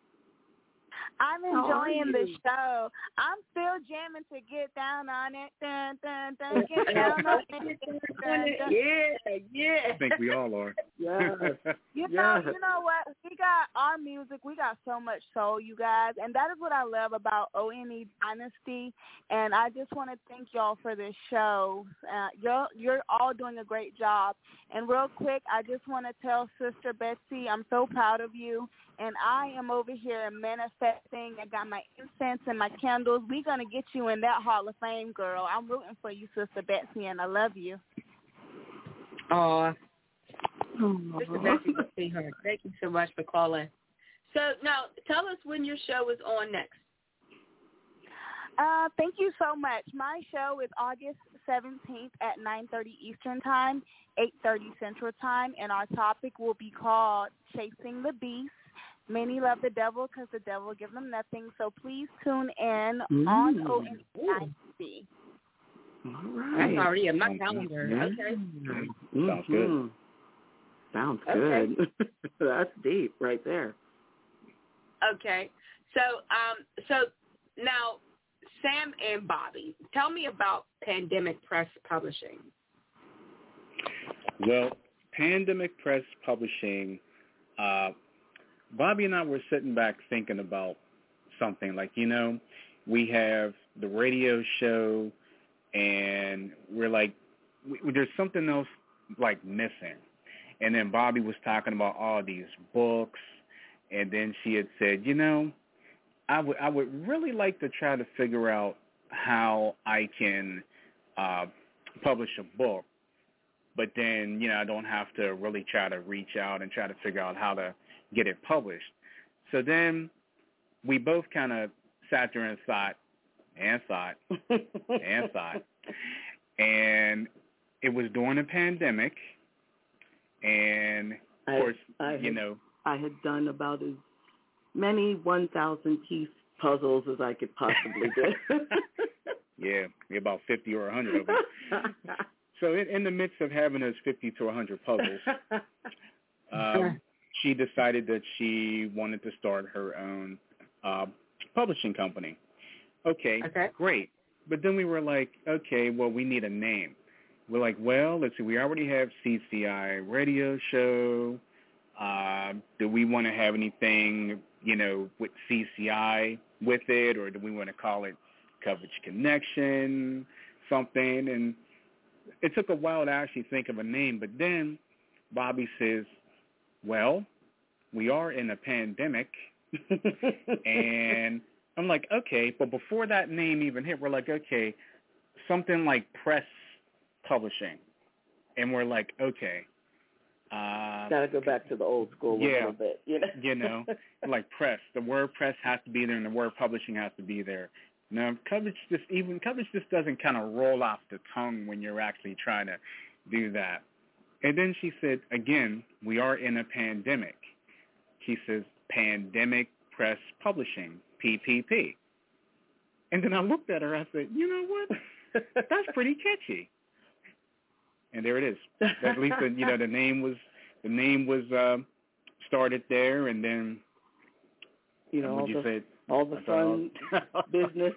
I'm enjoying the show. I'm still jamming to Get Down on It. Dun, dun, dun, get down on it. Dun, dun, dun. Yeah. I think we all are. Yes. You know what? We got our music. We got so much soul, you guys. And that is what I love about ONE Dynasty. And I just want to thank y'all for this show. You're all doing a great job. And real quick, I just want to tell Sister Betsy, I'm so proud of you. And I am over here manifesting. I got my incense and my candles. We're going to get you in that Hall of Fame, girl. I'm rooting for you, Sister Betsy, and I love you. Aw. Sister Betsy, sweetheart. Thank you so much for calling. So now, tell us when your show is on next. Thank you so much. My show is August 17th at 9:30 Eastern Time, 8:30 Central Time, and our topic will be called Chasing the Beast. Many love the devil because the devil gives them nothing. So please tune in on ONE Dynasty. All right. That's already in my calendar. Okay. Sounds good. Sounds good. That's deep right there. Okay. So now, Sam and Bobby, tell me about Pandemic Press Publishing. Well, Pandemic Press Publishing, Bobby and I were sitting back thinking about something like, we have the radio show and we're like, there's something else like missing. And then Bobby was talking about all these books, and then she had said, I would really like to try to figure out how I can publish a book, but then, I don't have to really try to reach out and try to figure out how to get it published. So then we both kind of sat there and thought, and thought. And it was during a pandemic, and of course, I had done about as many 1,000-piece puzzles as I could possibly do. Yeah, about 50 or 100 of them. So in the midst of having those 50 to 100 puzzles, she decided that she wanted to start her own publishing company. Okay, great. But then we were like, okay, well, we need a name. We're like, well, let's see, we already have CCI radio show. Do we want to have anything, with CCI with it, or do we want to call it Coverage Connection, something? And it took a while to actually think of a name, but then Bobby says, well, we are in a pandemic, and I'm like, okay, but before that name even hit, we're like, okay, something like Press Publishing, and we're like, okay. Gotta go back to the old school a little bit, like press. The word press has to be there, and the word publishing has to be there. Now, coverage just doesn't kind of roll off the tongue when you're actually trying to do that. And then she said, again, we are in a pandemic. She says, Pandemic Press Publishing, PPP. And then I looked at her, I said, you know what? That's pretty catchy. And there it is. At least, the name was started there, and then all the fun business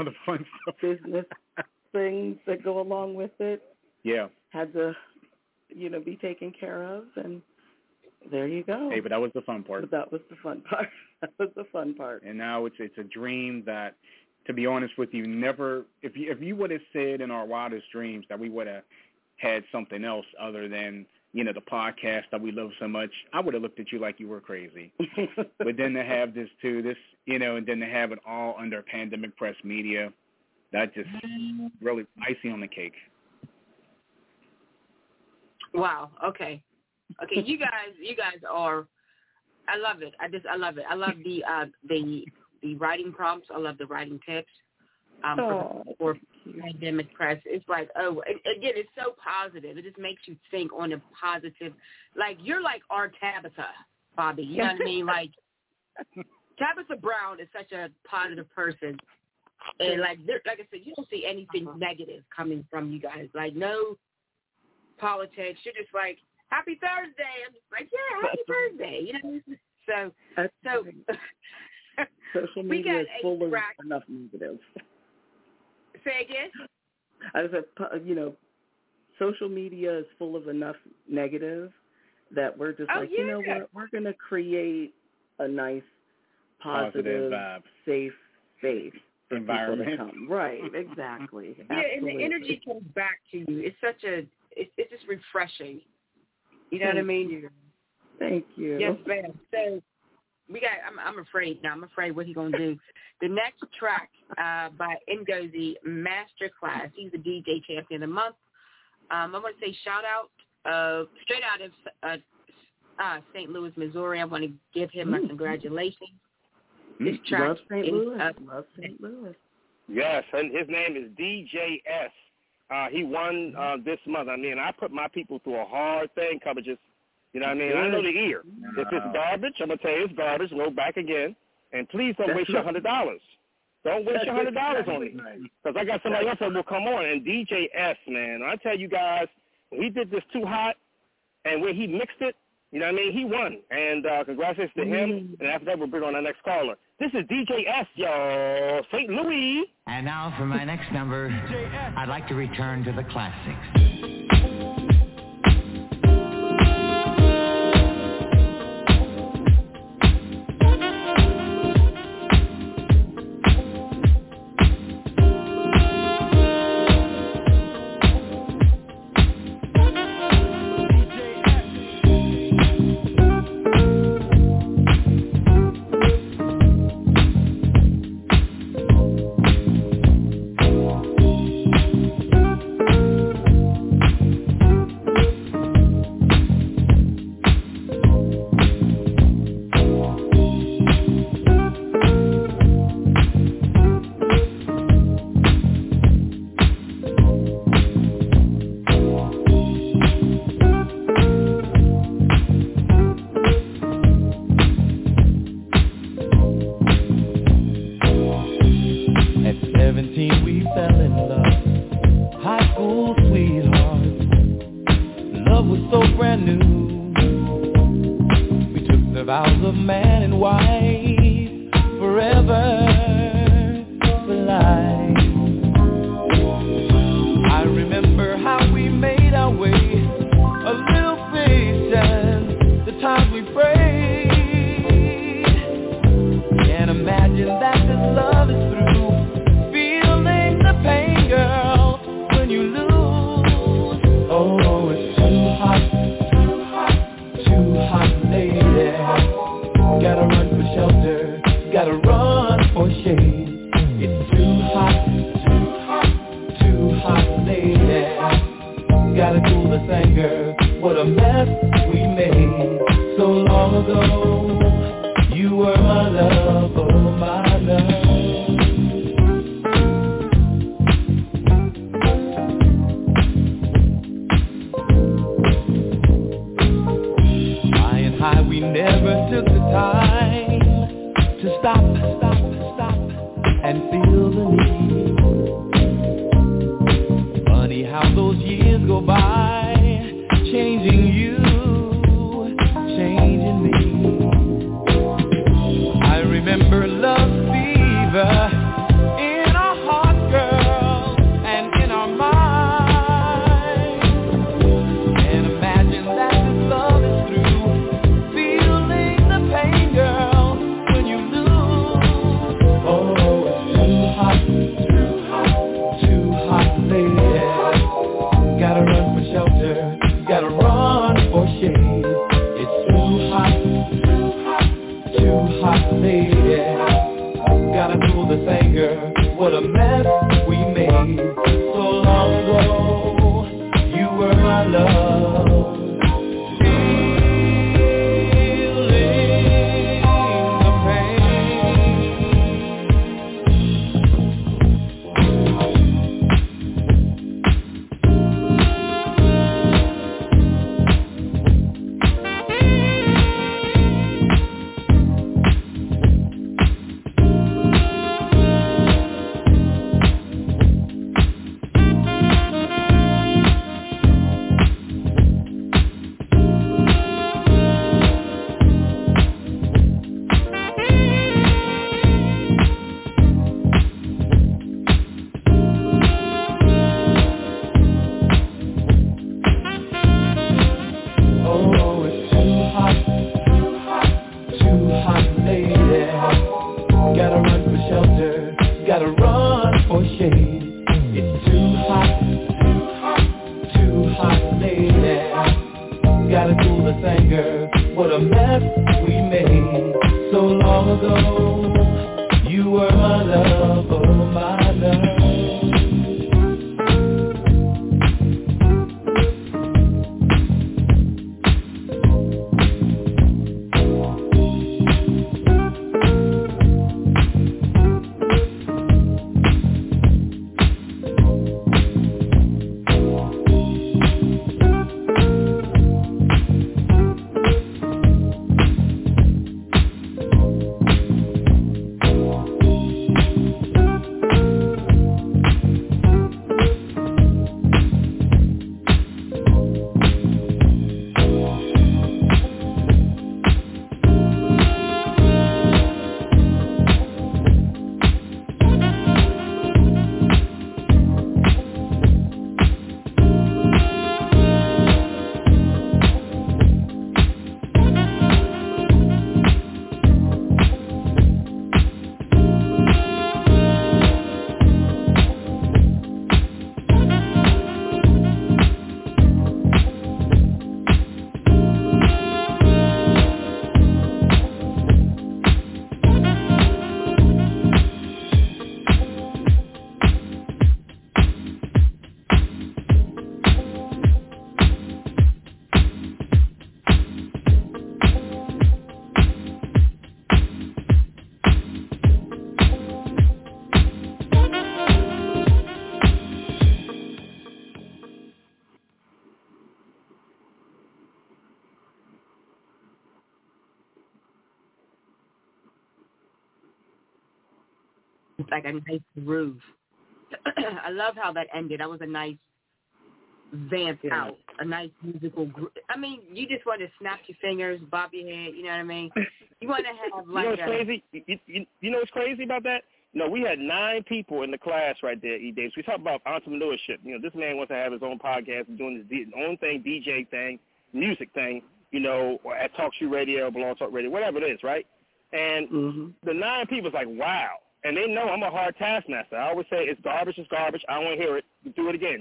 things that go along with it. Yeah, had to be taken care of, and there you go. Hey, but that was the fun part. But that was the fun part. That was the fun part. And now it's a dream that, to be honest with you, never. If you would have said in our wildest dreams that we would have had something else other than, the podcast that we love so much, I would have looked at you like you were crazy. But then to have this too, and then to have it all under Pandemic Press Media, that just really icing on the cake. Wow. Okay. You guys are. I love it. I love it. I love the writing prompts. I love the writing tips. For Pandemic Press, it's like, again, it's so positive. It just makes you think on a positive. Like, you're like our Tabitha, Bobby. You know what I mean? Like, Tabitha Brown is such a positive person, and like I said, you don't see anything negative coming from you guys. Like, no politics. You're just like, Happy Thursday. I'm just like, yeah, Happy Thursday. So social media is full of enough negatives. Say again? I said, social media is full of enough negative that we're just what? We're going to create a nice, positive safe space for environment. People to come. Right, exactly. Yeah, and the energy comes back to you. It's it's just refreshing. You know what I mean? Thank you. Yes, ma'am. So I'm afraid now. I'm afraid what he's going to do. The next track by Ngozi Masterclass. He's the DJ champion of the month. I want to say shout out straight out of St. Louis, Missouri. I want to give him my congratulations. This track Love St. Louis. Love St. Louis. Yes, and his name is DJ S. He won this month. I mean, I put my people through a hard thing, coverages. You know what I mean? I know the ear. If it's garbage, I'm going to tell you it's garbage. Go back again. And please don't waste your $100. Don't waste your $100 on it. Because I got somebody else that will come on. And DJ S, man, I tell you guys, when he did this Too Hot, and when he mixed it, you know what I mean? He won. And congratulations to him. And after that, we'll bring on our next caller. This is DJ S, y'all. St. Louis. And now for my next number, I'd like to return to the classics. so brand new. We took the vows of man and wife, forever for life. I remember how we made our way, a little patient, the times we prayed. Can't imagine that this love is through, feeling the pain, girl, when you lose. Oh, it's too hot, lady. Gotta run for shelter, gotta run for shade. It's too hot, lady. Gotta cool this anger, what a mess we made. So long ago, you were my love, oh my love. We never took the time to stop and feel the need. Funny how those years go by, changing you, changing me. I remember love fever in our hearts, girl, and in our minds. And imagine that this love is through, feeling the pain, girl, when you lose. Oh, it's too hot, lady. Gotta run for shelter, gotta run for shade. It's too hot, lady. Gotta cool this anger, what a mess we made. So long ago, you were my love. It's like a nice groove. I love how that ended. That was a nice vamp out a nice musical group. I mean, you just want to snap your fingers, bob your head, you know what I mean? You want to have like you know what's crazy? You know what's crazy about that? No, we had 9 people in the class right there, E. Davis. We talked about entrepreneurship. You know, this man wants to have his own podcast and doing his own thing, DJ thing, music thing, you know, or at Talk Shoe Radio, Blog Talk Radio, whatever it is, right? And the 9 people was like, wow. And they know I'm a hard taskmaster. I always say, it's garbage, I don't want to hear it. Do it again.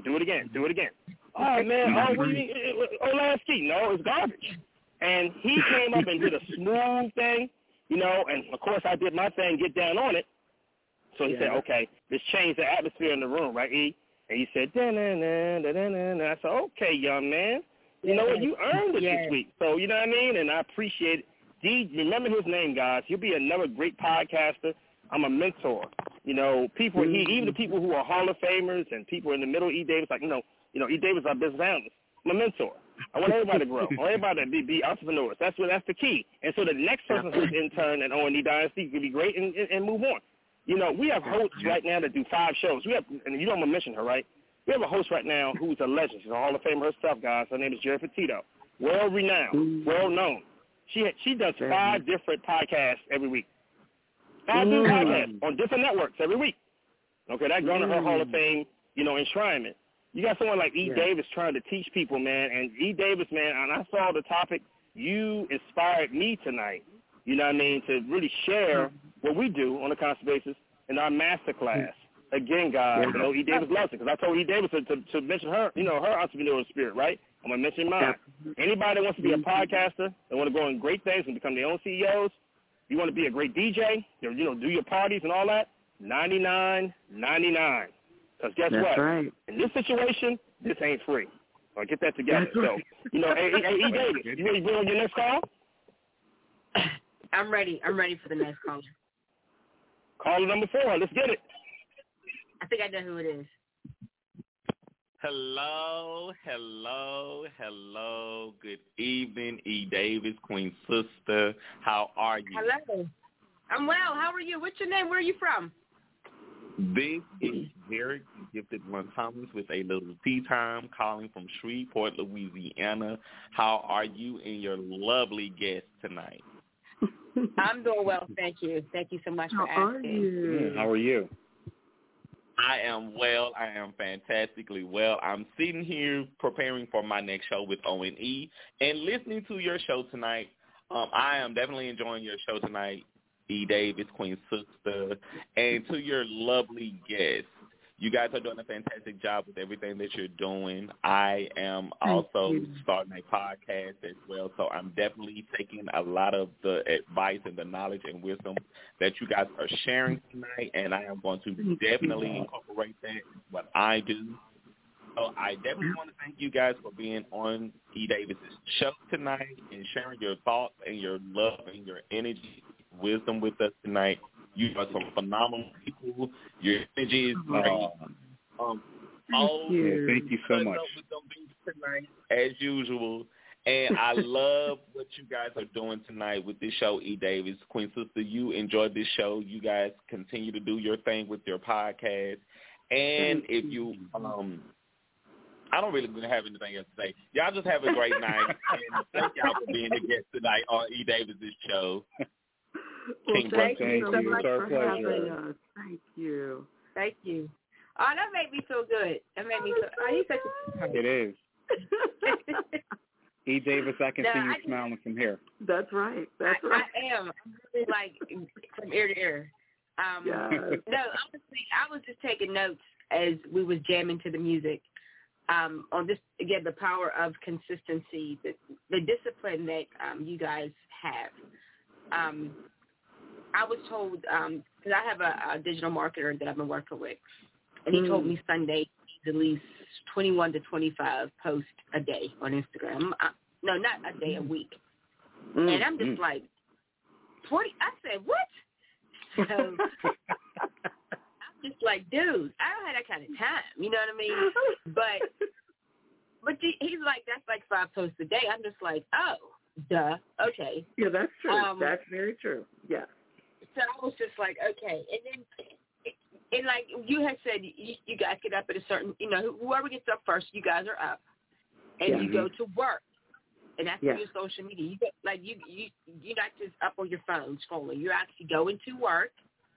Oh, man, what do you mean? Olaski, no, it's garbage. And he came up and did a smooth thing, you know, and, of course, I did my thing, get down on it. So he said, okay, let's change the atmosphere in the room, right, E? And he said, da-na-na-na-na-na. I said, okay, young man. You know what? You earned it this week. So, you know what I mean? And I appreciate it. D, remember his name, guys. He'll be another great podcaster. I'm a mentor. You know, people, even the people who are Hall of Famers and people in the middle, E. Davis, like, you know, E. Davis, our business analyst. I'm a mentor. I want everybody to grow. I want everybody to be entrepreneurs. That's the key. And so the next person who's intern at O&E Dynasty can be great and move on. You know, we have hosts right now that do 5 shows. We have, and you don't want to mention her, right? We have a host right now who's a legend. She's a Hall of Famer herself, guys. Her name is Jerry Petito. Well-renowned, well-known. She does 5 different podcasts every week. 5 different podcasts on different networks every week. Okay, that garnered her Hall of Fame, you know, enshrinement. You got someone like E. Davis trying to teach people, man. And E. Davis, man, and I saw the topic. You inspired me tonight, you know what I mean, to really share what we do on a constant basis in our master class. Again, guys, you know, E. Davis loves it because I told E. Davis to mention her, you know, her entrepreneurial spirit, right? I'm going to mention mine. Anybody that wants to be a podcaster, they want to go in great things and become their own CEOs, you want to be a great DJ, you know, do your parties and all that, $99.99. Because guess what? Right. In this situation, this ain't free. I'll get that together. So, you know, hey, E. Davis, you ready to go on your next call? I'm ready. I'm ready for the next caller. Caller number 4. Let's get it. I think I know who it is. Hello. Good evening, E. Davis, Queen Sister. How are you? Hello. I'm well. How are you? What's your name? Where are you from? This is Derek, Gifted One Thomas, with a little tea time, calling from Shreveport, Louisiana. How are you and your lovely guest tonight? I'm doing well, thank you. Thank you so much for asking. How are you? I am well. I am fantastically well. I'm sitting here preparing for my next show with O&E and listening to your show tonight. I am definitely enjoying your show tonight, E. Davis, Queen Sister, and to your lovely guests. You guys are doing a fantastic job with everything that you're doing. I am also starting a podcast as well, so I'm definitely taking a lot of the advice and the knowledge and wisdom that you guys are sharing tonight, and I am going to definitely incorporate that in what I do. So I definitely want to thank you guys for being on E. Davis's show tonight and sharing your thoughts and your love and your energy, wisdom with us tonight. You are some phenomenal people. Your energy is great. Thank you so much. Tonight, as usual. And I love what you guys are doing tonight with this show, E. Davis. Queen Sister, you enjoyed this show. You guys continue to do your thing with your podcast. And if you I don't really have anything else to say. Y'all just have a great night. And thank y'all for being a guest tonight on E. Davis's show. Well, thank you so much for having us. Thank you. Thank you. Oh, that made me feel good. That made me feel. Oh, he's such a. It is. E. Davis, I can see you smiling from here. That's right. That's right. I am. I'm really like from ear to ear. Yes. No, honestly, I was just taking notes as we was jamming to the music. On this, again, the power of consistency, the discipline that you guys have. I was told, because I have a digital marketer that I've been working with, and he told me Sunday at least 21 to 25 posts a day on Instagram. No, not a day, a week. And I'm just like, 20? I said, what? So I'm just like, dude, I don't have that kind of time. You know what I mean? But he's like, that's like 5 posts a day. I'm just like, oh, duh, okay. Yeah, that's true. That's very true. Yeah. So I was just like, okay. And then And like you had said, you guys get up at a certain, whoever gets up first, you guys are up, and you go to work, and that's your social media. You get, you're not just up on your phone scrolling. You're actually going to work,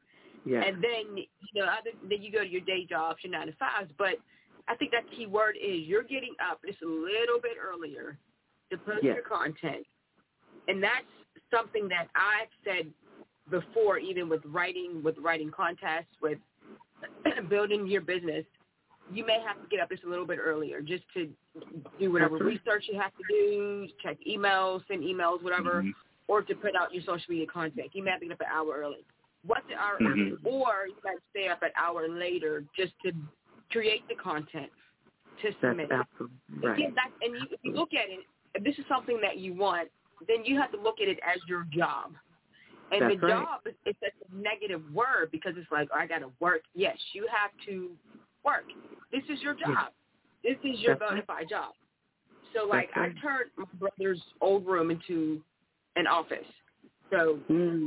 and then then you go to your day jobs, your 9 to 5s. But I think that key word is you're getting up just a little bit earlier to post your content, and that's something that I've said before, even with writing contests, with building your business. You may have to get up just a little bit earlier just to do whatever research you have to do, check emails, send emails, whatever, or to put out your social media content. You may have to get up an hour early. What's an hour early? Or you might stay up an hour later just to create the content to submit. That's absolutely right. And if you look at it, if this is something that you want, then you have to look at it as your job. And That's the right. job is such a negative word because it's like, I got to work. Yes, you have to work. This is your job. This is your bona fide job. So, like, I turned my brother's old room into an office. So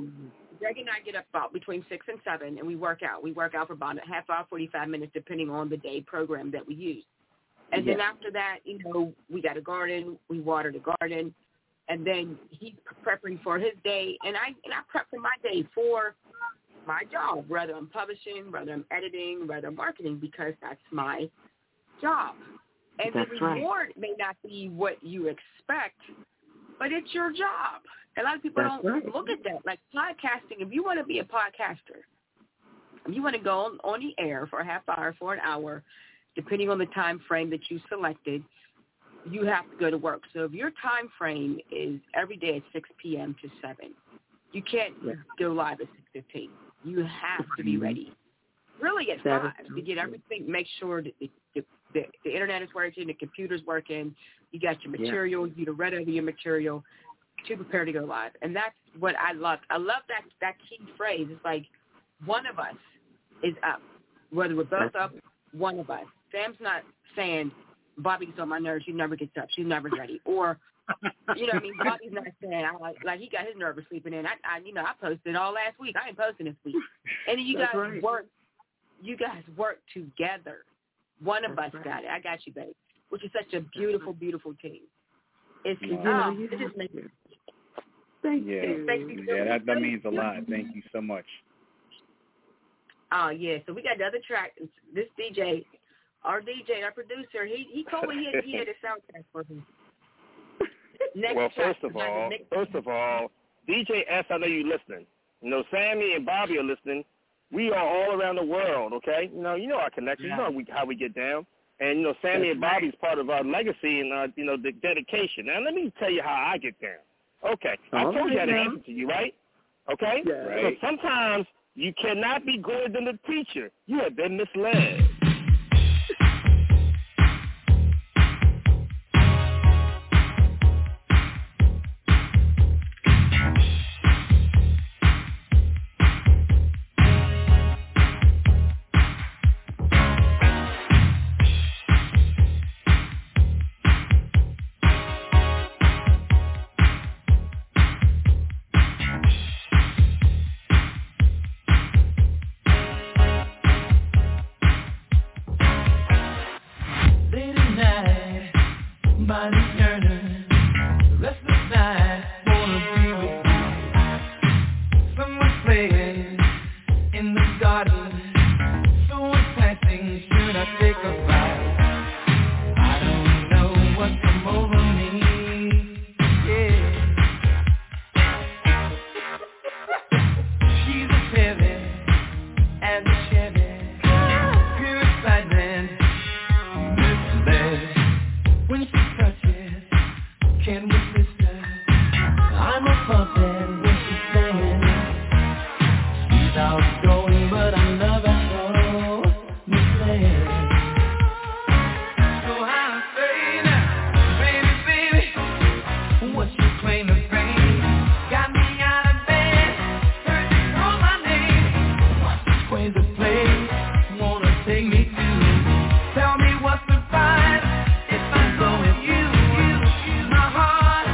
Greg and I get up about between 6 and 7, and we work out. We work out for about a half hour, 45 minutes, depending on the day program that we use. And then after that, we got a garden. We water the garden. And then he's prepping for his day, and I prep for my day for my job, whether I'm publishing, whether I'm editing, whether I'm marketing, because that's my job. And the reward may not be what you expect, but it's your job. A lot of people don't look at that. Like podcasting, if you want to be a podcaster, if you want to go on the air for a half hour, for an hour, depending on the time frame that you selected, you have to go to work. So if your time frame is every day at 6 p.m. to 7, you can't go live at 6:15. You have to be ready, really at 5, to get everything, make sure that the internet is working, the computer's working, you got your material, you're ready with your material to prepare to go live. And that's what I love. I love that key phrase. It's like one of us is up. Whether we're both up, one of us. Sam's not saying, Bobby gets on my nerves, she never gets up, she's never ready. Or, you know what I mean, Bobby's not saying, like he got his nervous sleeping in. I posted all last week. I ain't posting this week. And then you guys work together. One of us got it. I got you, babe. Which is such a beautiful, beautiful team. It just makes it. Thank you. Thank you. Yeah, that means a lot. Thank you so much. Oh, yeah. So we got the other track. This DJ, our producer, he told me he had a sound test for me. First of all, DJ S, I know you listening. Sammy and Bobby are listening. We are all around the world, okay? You know our connection. You know how we get down. And, Sammy and Bobby's part of our legacy and, the dedication. Now, let me tell you how I get down. Okay. I told you I had an answer to you, right? Okay? Yeah. Right. So sometimes you cannot be greater than the teacher. You have been misled. Tell me what's the price if I go with you. My heart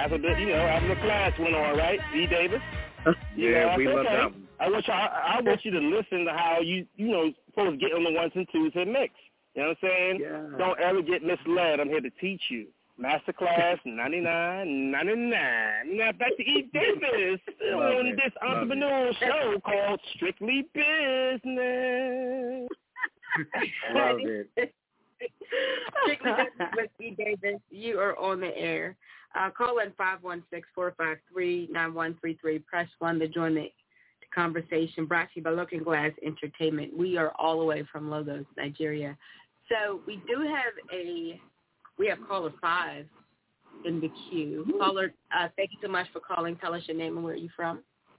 after the class went on, right? E. Davis. Yeah, we love that one. I want you to listen to how you supposed to get on the ones and twos and mix. You know what I'm saying? Yeah. Don't ever get misled. I'm here to teach you. Masterclass 99.99. Now back to E. Davis on this entrepreneurial show called Strictly Business. Love it. Strictly Business with E. Davis. You are on the air. Call in 516-453-9133. Press 1 to join the conversation. Brought to you by Looking Glass Entertainment. We are all the way from Lagos, Nigeria. So we do have we have caller 5 in the queue. Caller, thank you so much for calling. Tell us your name and where you're from.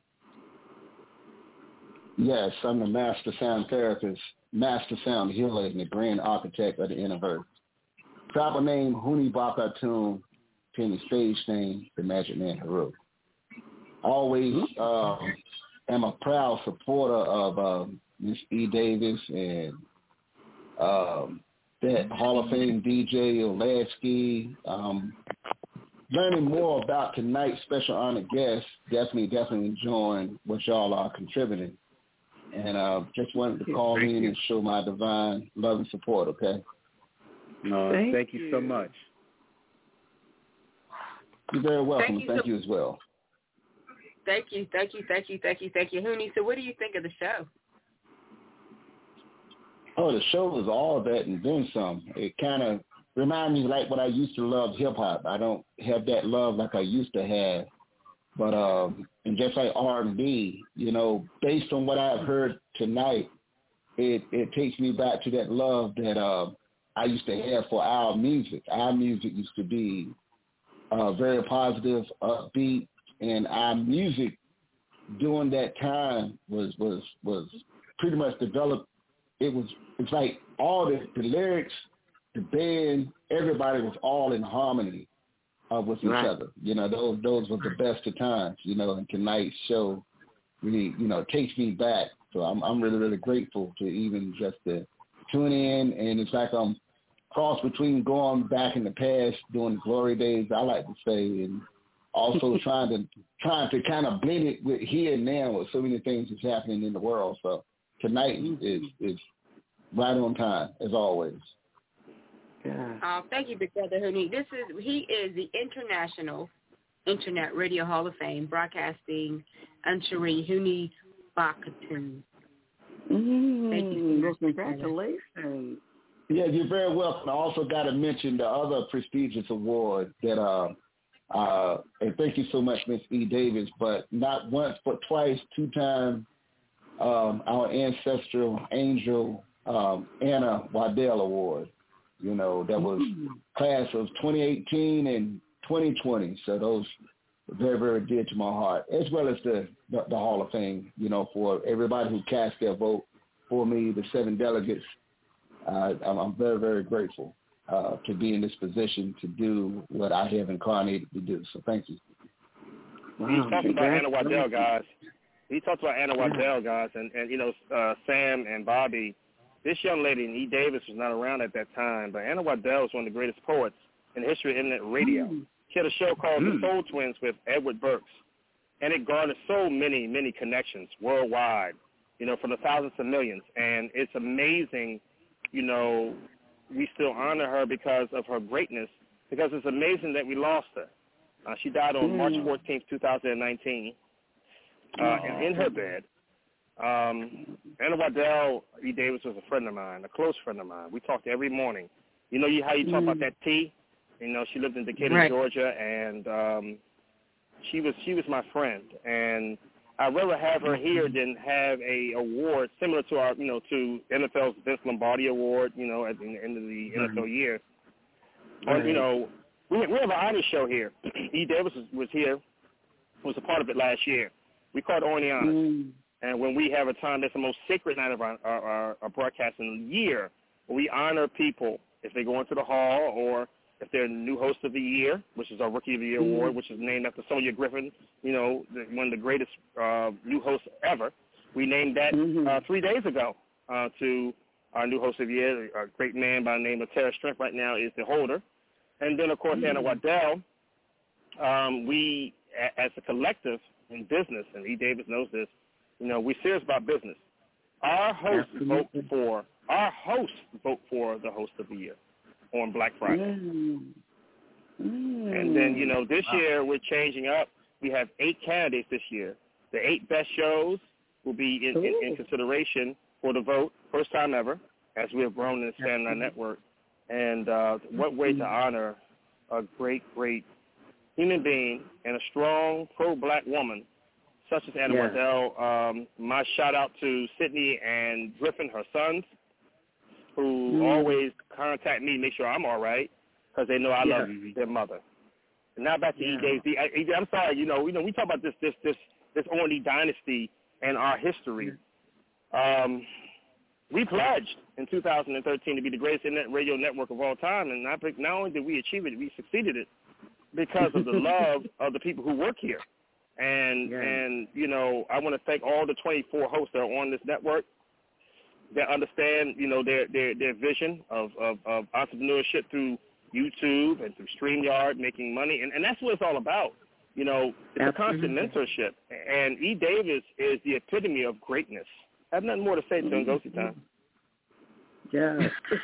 Yes, I'm the master sound therapist, master sound healer, and the grand architect of the universe. Proper name, Huni Bakatun, Penny stage name, the Magic Man Haru. Always am a proud supporter of Miss E. Davis and that Hall of Fame DJ Olasky. Learning more about tonight's special honored guest, definitely enjoying what y'all are contributing. And just wanted to call in and show my divine love and support, okay? No, thank you so much. You're very welcome. Thank you as well. Thank you. Huni, so what do you think of the show? Oh, the show was all that and then some. It kind of reminded me like what I used to love hip-hop. I don't have that love like I used to have. But, and just like R&B, based on what I've heard tonight, it takes me back to that love that I used to have for our music. Our music used to be very positive, upbeat, and our music during that time was pretty much developed. It's like all the lyrics, the band, everybody was all in harmony with each other. Those were the best of times, and tonight's show really, takes me back. So I'm really, really grateful to even just to tune in, and it's like I'm cross between going back in the past, doing the glory days, I like to say, and also trying to kind of blend it with here and now with so many things that's happening in the world. So tonight is right on time, as always. Yeah. Thank you, Big Brother Huni. He is the International Internet Radio Hall of Fame, broadcasting Anshari Huni Bakatun. Thank you. Congratulations. Yeah, you're very welcome. I also got to mention the other prestigious award that, and thank you so much, Miss E. Davis, but not once but twice, 2 times, our ancestral angel, Anna Waddell Award. That was class of 2018 and 2020. So those are very, very dear to my heart, as well as the Hall of Fame, for everybody who cast their vote for me, the 7 delegates. I'm very, very grateful to be in this position to do what I have incarnated to do. So thank you. Wow. He's talking about Anna Waddell, guys. And Sam and Bobby. This young lady, E. Davis, was not around at that time, but Anna Waddell was one of the greatest poets in the history of internet radio. She had a show called The Soul Twins with Edward Burks, and it garnered so many, many connections worldwide, from the thousands to millions. And it's amazing, we still honor her because of her greatness, because it's amazing that we lost her. She died on March 14th, 2019, in her bed. Anna Waddell, E. Davis, was a friend of mine, a close friend of mine. We talked every morning. How you talk about that tea? She lived in Decatur, Georgia, and she was my friend. And I'd rather have her here than have a award similar to our, to NFL's Vince Lombardi Award, at the end of the NFL year. Or, we have an honor show here. E. Davis was here, was a part of it last year. We call it On the Honors. And when we have a time, that's the most sacred night of our broadcast in the year, where we honor people if they go into the hall or if they're new host of the year, which is our Rookie of the Year award, which is named after Sonia Griffin, one of the greatest new hosts ever. We named that 3 days ago to our new host of the year, a great man by the name of Tara Strength right now is the holder. And then, of course, Anna Waddell, we, as a collective in business, and E. Davis knows this, we're serious about business. Our hosts vote for the host of the year on Black Friday. And then, this year we're changing up. We have 8 candidates this year. The 8 best shows will be in consideration for the vote, first time ever, as we have grown and expanded our network. And what way to honor a great, great human being and a strong pro-Black woman such as Anna Waddell. My shout-out to Sydney and Griffin, her sons, who always contact me, make sure I'm all right, because they know I love their mother. And now back to E. Davis. I'm sorry, we talk about this O&E dynasty and our history. We pledged in 2013 to be the greatest internet radio network of all time, and I think not only did we achieve it, we succeeded it because of the love of the people who work here. And I want to thank all the 24 hosts that are on this network that understand, their vision of entrepreneurship through YouTube and through StreamYard, making money, and that's what it's all about. It's a constant mentorship, and E. Davis is the epitome of greatness. I have nothing more to say to Ngozi time. Yeah.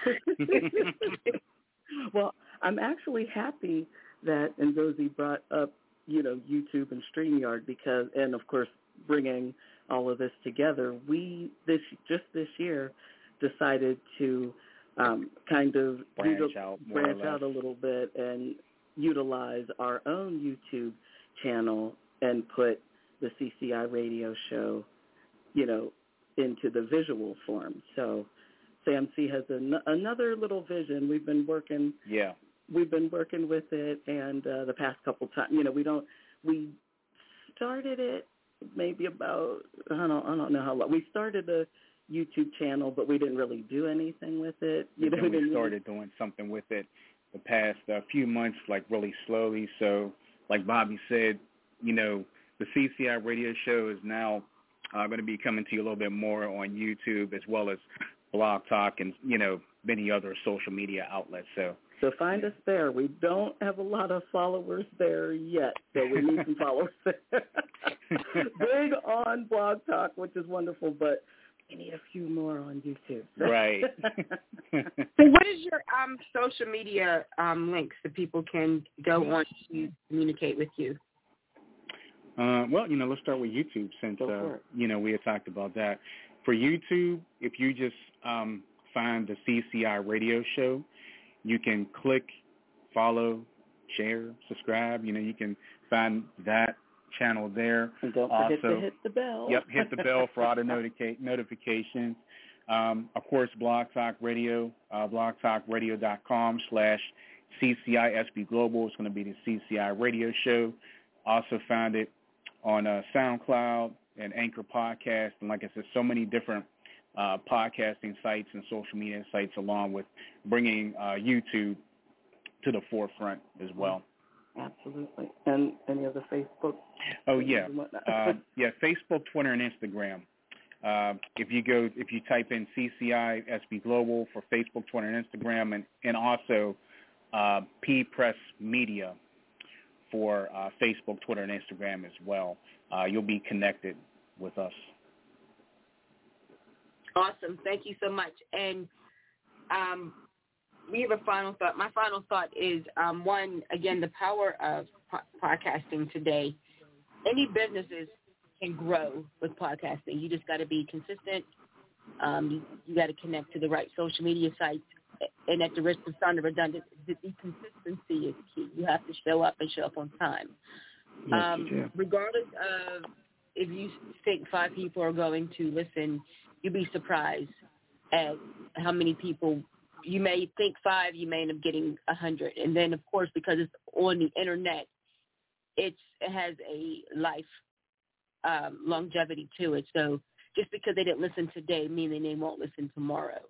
Well, I'm actually happy that Ngozi brought up, YouTube and StreamYard and of course, bringing all of this together. We this year decided to kind of branch out a little bit and utilize our own YouTube channel and put the CCI radio show, into the visual form. So Sam C has another little vision. We've been working with it, and the past couple times, we started it maybe about, I don't know how long. We started a YouTube channel, but we didn't really do anything with it. We started doing something with it the past few months, like really slowly. So like Bobby said, the CCI radio show is now going to be coming to you a little bit more on YouTube as well as Blog Talk and, many other social media outlets. So find us there. We don't have a lot of followers there yet, so we need some followers there. Big on Blog Talk, which is wonderful, but we need a few more on YouTube. Right. So what is your social media links that people can go on to communicate with you? Well, let's start with YouTube since, we had talked about that. For YouTube, if you just find the CCI radio show, you can click, follow, share, subscribe. You can find that channel there. And don't forget to hit the bell. Yep, hit the bell for auto notifications. Of course, Blog Talk Radio, blogtalkradio.com/CCISB Global is going to be the CCI radio show. Also found it on SoundCloud and Anchor Podcast. And like I said, so many different podcasting sites and social media sites, along with bringing YouTube to the forefront as well. Absolutely. And any other Facebook? Oh, yeah. Facebook, Twitter, and Instagram. If you type in CCI SB Global for Facebook, Twitter, and Instagram, and also P Press Media for Facebook, Twitter, and Instagram as well, you'll be connected with us. Awesome. Thank you so much. And we have a final thought. My final thought is, one, again, the power of podcasting today. Any businesses can grow with podcasting. You just got to be consistent. You got to connect to the right social media sites. And at the risk of sounding redundant, the consistency is key. You have to show up and show up on time. Regardless of if you think 5 people are going to listen, you'll be surprised at how many people. You may think 5, you may end up getting 100. And then, of course, because it's on the Internet, it has a life longevity to it. So just because they didn't listen today, meaning they won't listen tomorrow.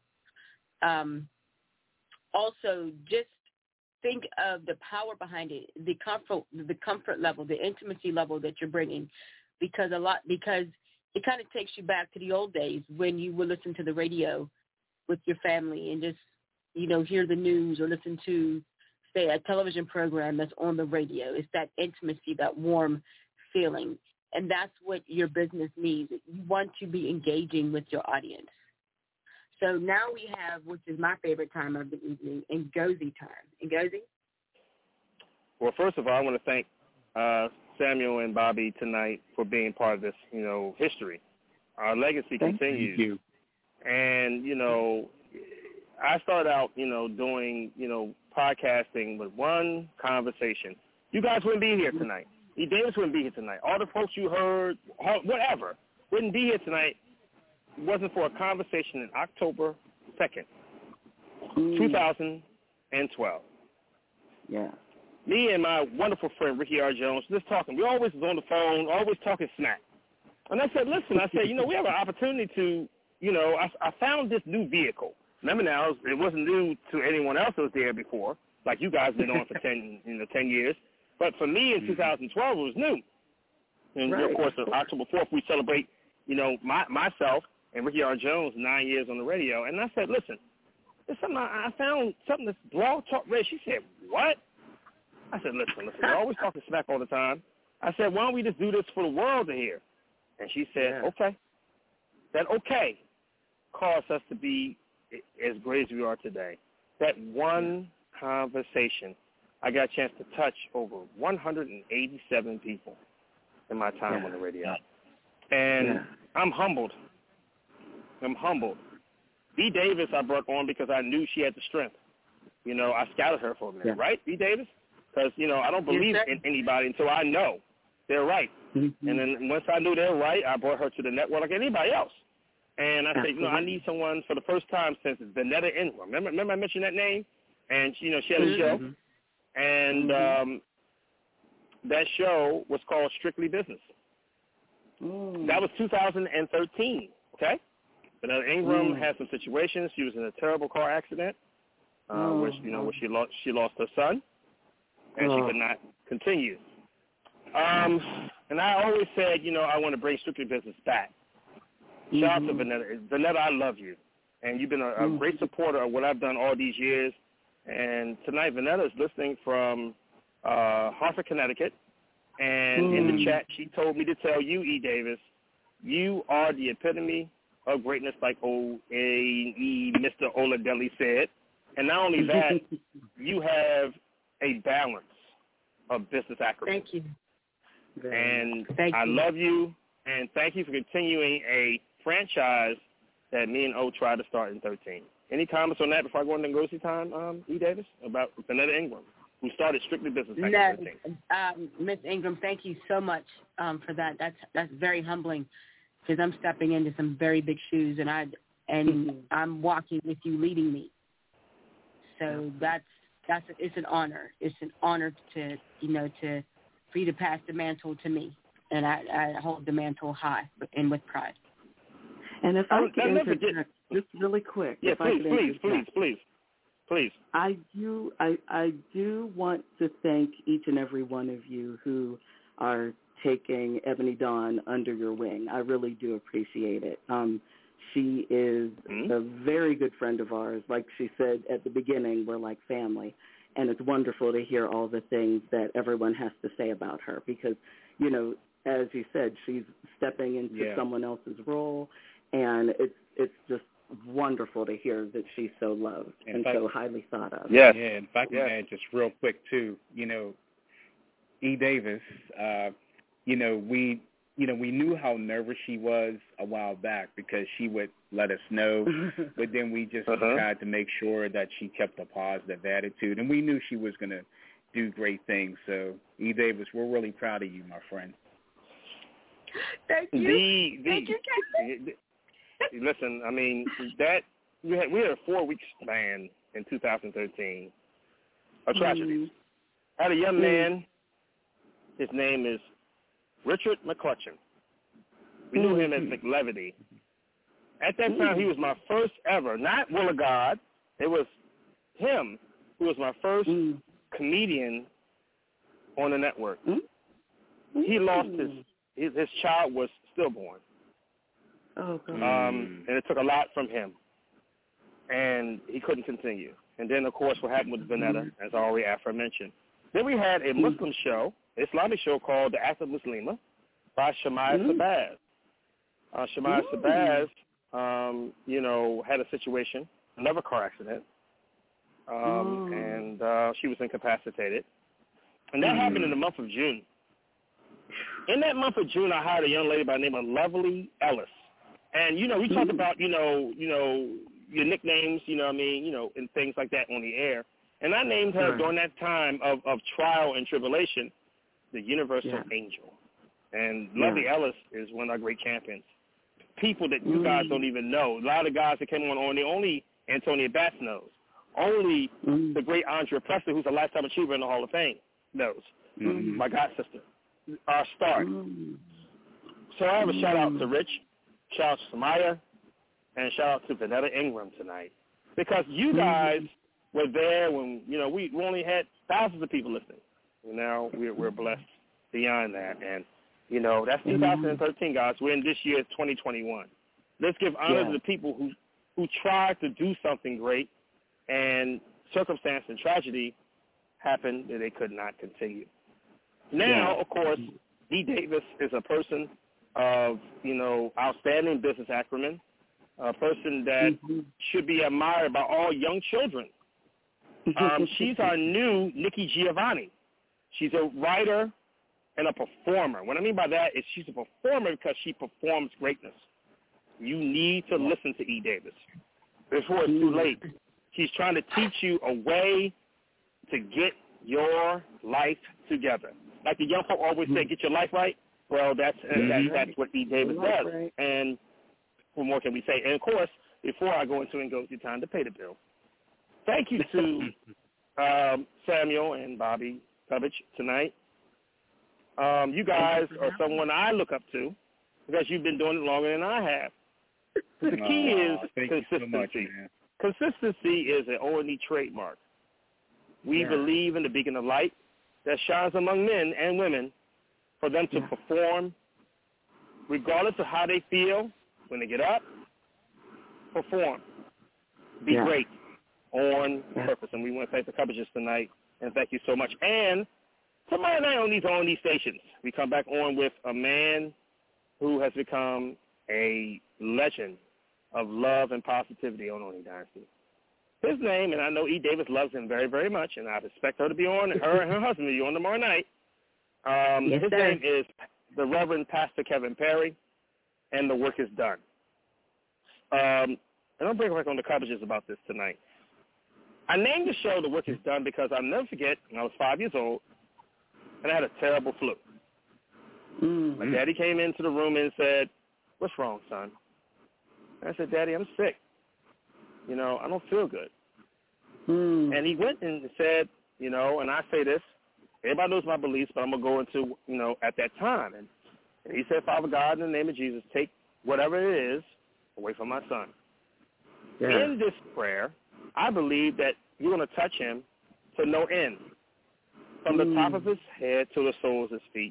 Also, just think of the power behind it, the comfort level, the intimacy level that you're bringing, because it kind of takes you back to the old days when you would listen to the radio with your family and just, hear the news or listen to say, a television program that's on the radio. It's that intimacy, that warm feeling. And that's what your business needs. You want to be engaging with your audience. So now we have, which is my favorite time of the evening, Ngozi time. Ngozi? Well, first of all, I want to thank Samuel and Bobby tonight for being part of this, history. Our legacy continues. Thank you. And, I started out, doing, podcasting with one conversation. You guys wouldn't be here tonight. E. Davis wouldn't be here tonight. All the folks you heard, whatever, wouldn't be here tonight. It wasn't for a conversation in October 2nd, 2012. Yeah. Me and my wonderful friend, Ricky R. Jones, just talking. We always was on the phone, always talking smack. And I said, listen, we have an opportunity to, I found this new vehicle. Remember now, it wasn't new to anyone else that was there before, like you guys been on for 10 years. But for me in 2012, it was new. And, of course, on October 4th, we celebrate, myself and Ricky R. Jones, 9 years on the radio. And I said, listen, there's something I found something that's Blog Talk Radio. She said, what? I said, listen, we're always talking smack all the time. I said, why don't we just do this for the world to hear? And she said, okay. That okay caused us to be as great as we are today. That one conversation, I got a chance to touch over 187 people in my time on the radio. And I'm humbled. B. Davis I brought on because I knew she had the strength. I scouted her for a minute, right, B. Davis? Because, I don't believe in anybody until I know they're right. Mm-hmm. And then once I knew they were right, I brought her to the network like anybody else. And I said, I need someone for the first time since Vanetta Ingram. Remember I mentioned that name? And, she had a show. And that show was called Strictly Business. That was 2013, okay? Vanetta Ingram had some situations. She was in a terrible car accident where she lost her son. And she could not continue. And I always said, I want to bring Strictly Business back. Shout out to Vanetta. Vanetta, I love you. And you've been a great supporter of what I've done all these years. And tonight, Vanetta is listening from Hartford, Connecticut. And in the chat, she told me to tell you, E. Davis, you are the epitome of greatness, like O.A.E. Mr. Oladelli said. And not only that, you have a balance of business acumen. Thank you. And I love you, and thank you for continuing a franchise that me and O tried to start in 2013. Any comments on that before I go into Ngozi time, E. Davis, about Vanetta Ingram, who started Strictly Business back in 2013? Ms. Ingram, thank you so much for that. That's very humbling because I'm stepping into some very big shoes, and I'm walking with you, leading me. So it's an honor. It's an honor to for you to pass the mantle to me, and I hold the mantle high and with pride. And if I could interject just really quick, please. I do want to thank each and every one of you who are taking Ebony Dawn under your wing. I really do appreciate it. She is a very good friend of ours. Like she said at the beginning, we're like family. And it's wonderful to hear all the things that everyone has to say about her because, as you said, she's stepping into someone else's role. And it's just wonderful to hear that she's so loved and so highly thought of. Yeah, and if I can add just real quick, too, E. Davis, we knew how nervous she was a while back because she would let us know, but then we just tried to make sure that she kept a positive attitude, and we knew she was going to do great things. So, E. Davis, we're really proud of you, my friend. Thank you. Thank you. Listen, I mean, we had a 4-week span in 2013 of tragedies. I had a young man. His name is Richard McClutchin. We knew him as McLevity. At that time, he was my first ever, not Will of God. It was him who was my first comedian on the network. He lost his child was stillborn. Oh, God. And it took a lot from him. And he couldn't continue. And then, of course, what happened with Vanetta, as I already aforementioned. Then we had a Muslim show, Islamic show called The Act of Muslima by Shamaya Sabaz. Shamaya Sabaz, had a situation, another car accident, and she was incapacitated. And that happened in the month of June. In that month of June, I hired a young lady by the name of Lovely Ellis. And, we talked about, your nicknames, and things like that on the air. And I named her during that time of trial and tribulation, the Universal Angel. And Lovely Ellis is one of our great champions. People that you guys don't even know. A lot of guys that came on only Antonia Batts knows. Only the great Andrea Presley, who's a lifetime achiever in the Hall of Fame, knows. My god sister, our star. So I have a shout out to Rich, shout out to Samaya, and shout out to Vanetta Ingram tonight. Because you guys were there when, we only had thousands of people listening. Now we're blessed beyond that. And, that's 2013, guys. We're in this year, 2021. Let's give honor to the people who tried to do something great, and circumstance and tragedy happened that they could not continue. Now, of course, E. Davis is a person of, outstanding business acumen, a person that should be admired by all young children. She's our new Nikki Giovanni. She's a writer and a performer. What I mean by that is she's a performer because she performs greatness. You need to listen to E. Davis before it's too late. She's trying to teach you a way to get your life together. Like the young folk always say, get your life right. Well, that's what E. Davis does. Right. And what more can we say? And, of course, before I go into Ngozi time to pay the bill, thank you to Samuel and Bobby Cubbage tonight. You guys are someone I look up to because you've been doing it longer than I have. The key is consistency. Consistency is an O&E trademark. We believe in the beacon of light that shines among men and women for them to perform regardless of how they feel when they get up. Perform. Be great on purpose. And we want to thank the coverages tonight, and thank you so much. And tomorrow night on these stations, we come back on with a man who has become a legend of love and positivity on Oni Dynasty. His name, and I know E. Davis loves him very, very much, and I expect her to be on, and her and her husband to be on tomorrow night. His name is the Reverend Pastor Kevin Perry, and the work is done. And I'll bring back on the coverages about this tonight. I named the show The Work is Done because I'll never forget when I was 5 years old, and I had a terrible flu. My daddy came into the room and said, "What's wrong, son?" And I said, "Daddy, I'm sick. I don't feel good." And he went and said, and I say this, everybody knows my beliefs, but I'm going to go into, at that time. And he said, "Father God, in the name of Jesus, take whatever it is away from my son." In this prayer, I believe that you're going to touch him to no end, from the top of his head to the soles of his feet.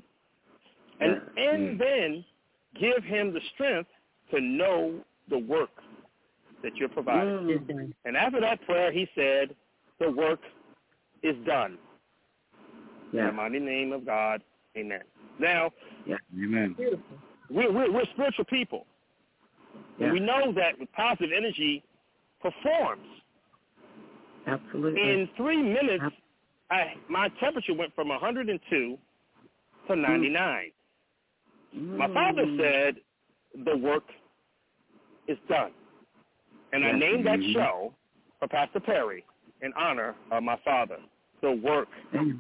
And then give him the strength to know the work that you're providing. And after that prayer, he said, the work is done. In the mighty name of God, amen. Now, amen. We're spiritual people. And we know that with positive energy performs. Absolutely. In 3 minutes, my temperature went from 102 to 99. My father said, the work is done. And I named that show for Pastor Perry in honor of my father. The work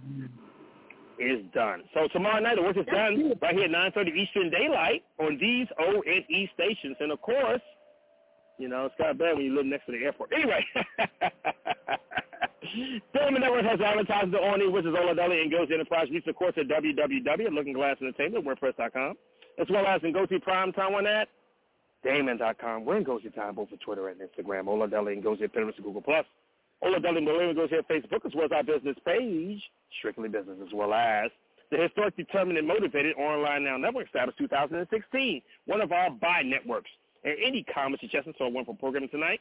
is done. So tomorrow night, the work is done right here at 9:30 Eastern Daylight on these ONE stations. And, of course, it's kind of bad when you live next to the airport. Anyway, Diamond Network has advertised the ONE, which is Ola Deli and Ngozi Enterprise. Reach the course at www.lookingglassentertainment, WordPress.com, as well as Ngozi Primetime on that, Damon.com. We're in Ngozi Time, both for Twitter and Instagram. Ola Deli and Ngozi at Pinterest and Google+. Ola Deli and Ngozi at Facebook, as well as our business page, Strictly Business, as well as the historic, determined, and motivated Online Now Network established 2016, one of our bi-networks. and any comments, suggestions, or one for programming tonight,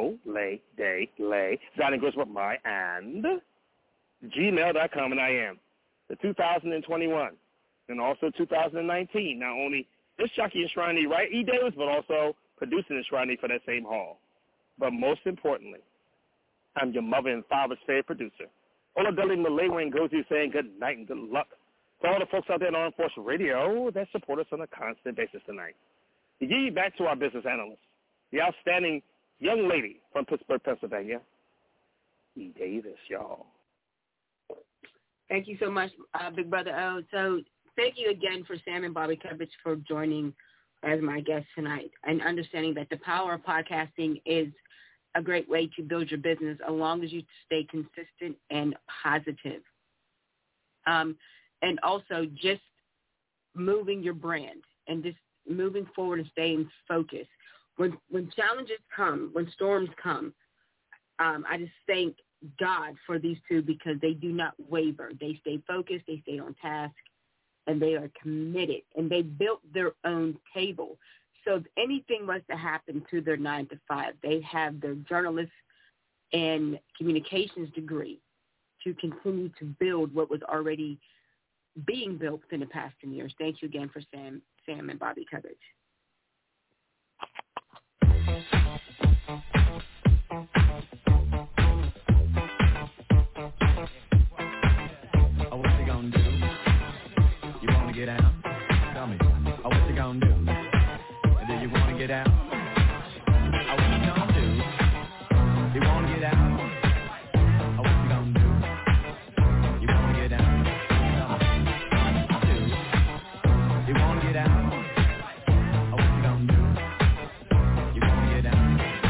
gmail.com, and I am the 2021 and also 2019. Not only this jockey enshrinee, right, E. Davis, but also producing enshrinee for that same hall. But most importantly, I'm your mother and father's favorite producer. Oladeli Malewa Ngozi saying good night and good luck to all the folks out there on Armed Forces Radio that support us on a constant basis tonight. To give you back to our business analyst, the outstanding young lady from Pittsburgh, Pennsylvania, E. Davis, y'all. Thank you so much, Big Brother O. So thank you again for Sam and Bobby Covich for joining as my guests tonight and understanding that the power of podcasting is a great way to build your business as long as you stay consistent and positive. And also just moving your brand and just moving forward and staying focused. When challenges come, when storms come, I just thank God for these two because they do not waver. They stay focused, they stay on task, and they are committed. And they built their own table. So if anything was to happen to their 9 to 5, they have their journalist and communications degree to continue to build what was already being built in the past 10 years. Thank you again for Sam and Bobby Covich. Oh, what you gonna do? You wanna get down? Tell me. Oh, what you gonna do? Do you wanna get out? Oh, what you gonna do? You wanna get out? Oh, what you gonna do? You wanna get out? You wanna get out? Oh, what you gonna do? You wanna get out?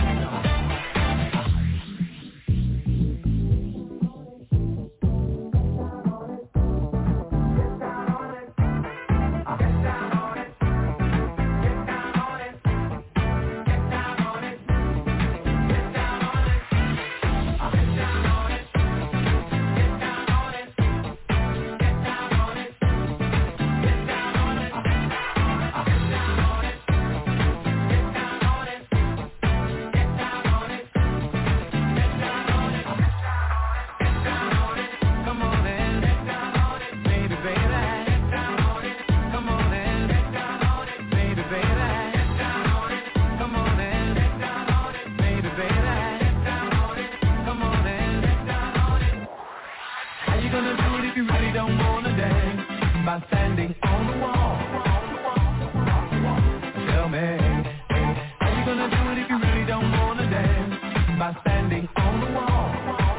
By standing on the wall. Tell me, how you gonna do it if you really don't wanna dance? By standing on the wall.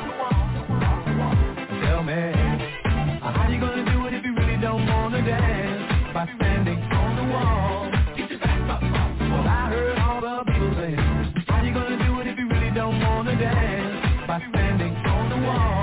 Tell me, how you gonna do it if you really don't wanna dance? By standing on the wall. Get your back up. Well, I heard all the people say, how you gonna do it if you really don't wanna dance? By standing on the wall.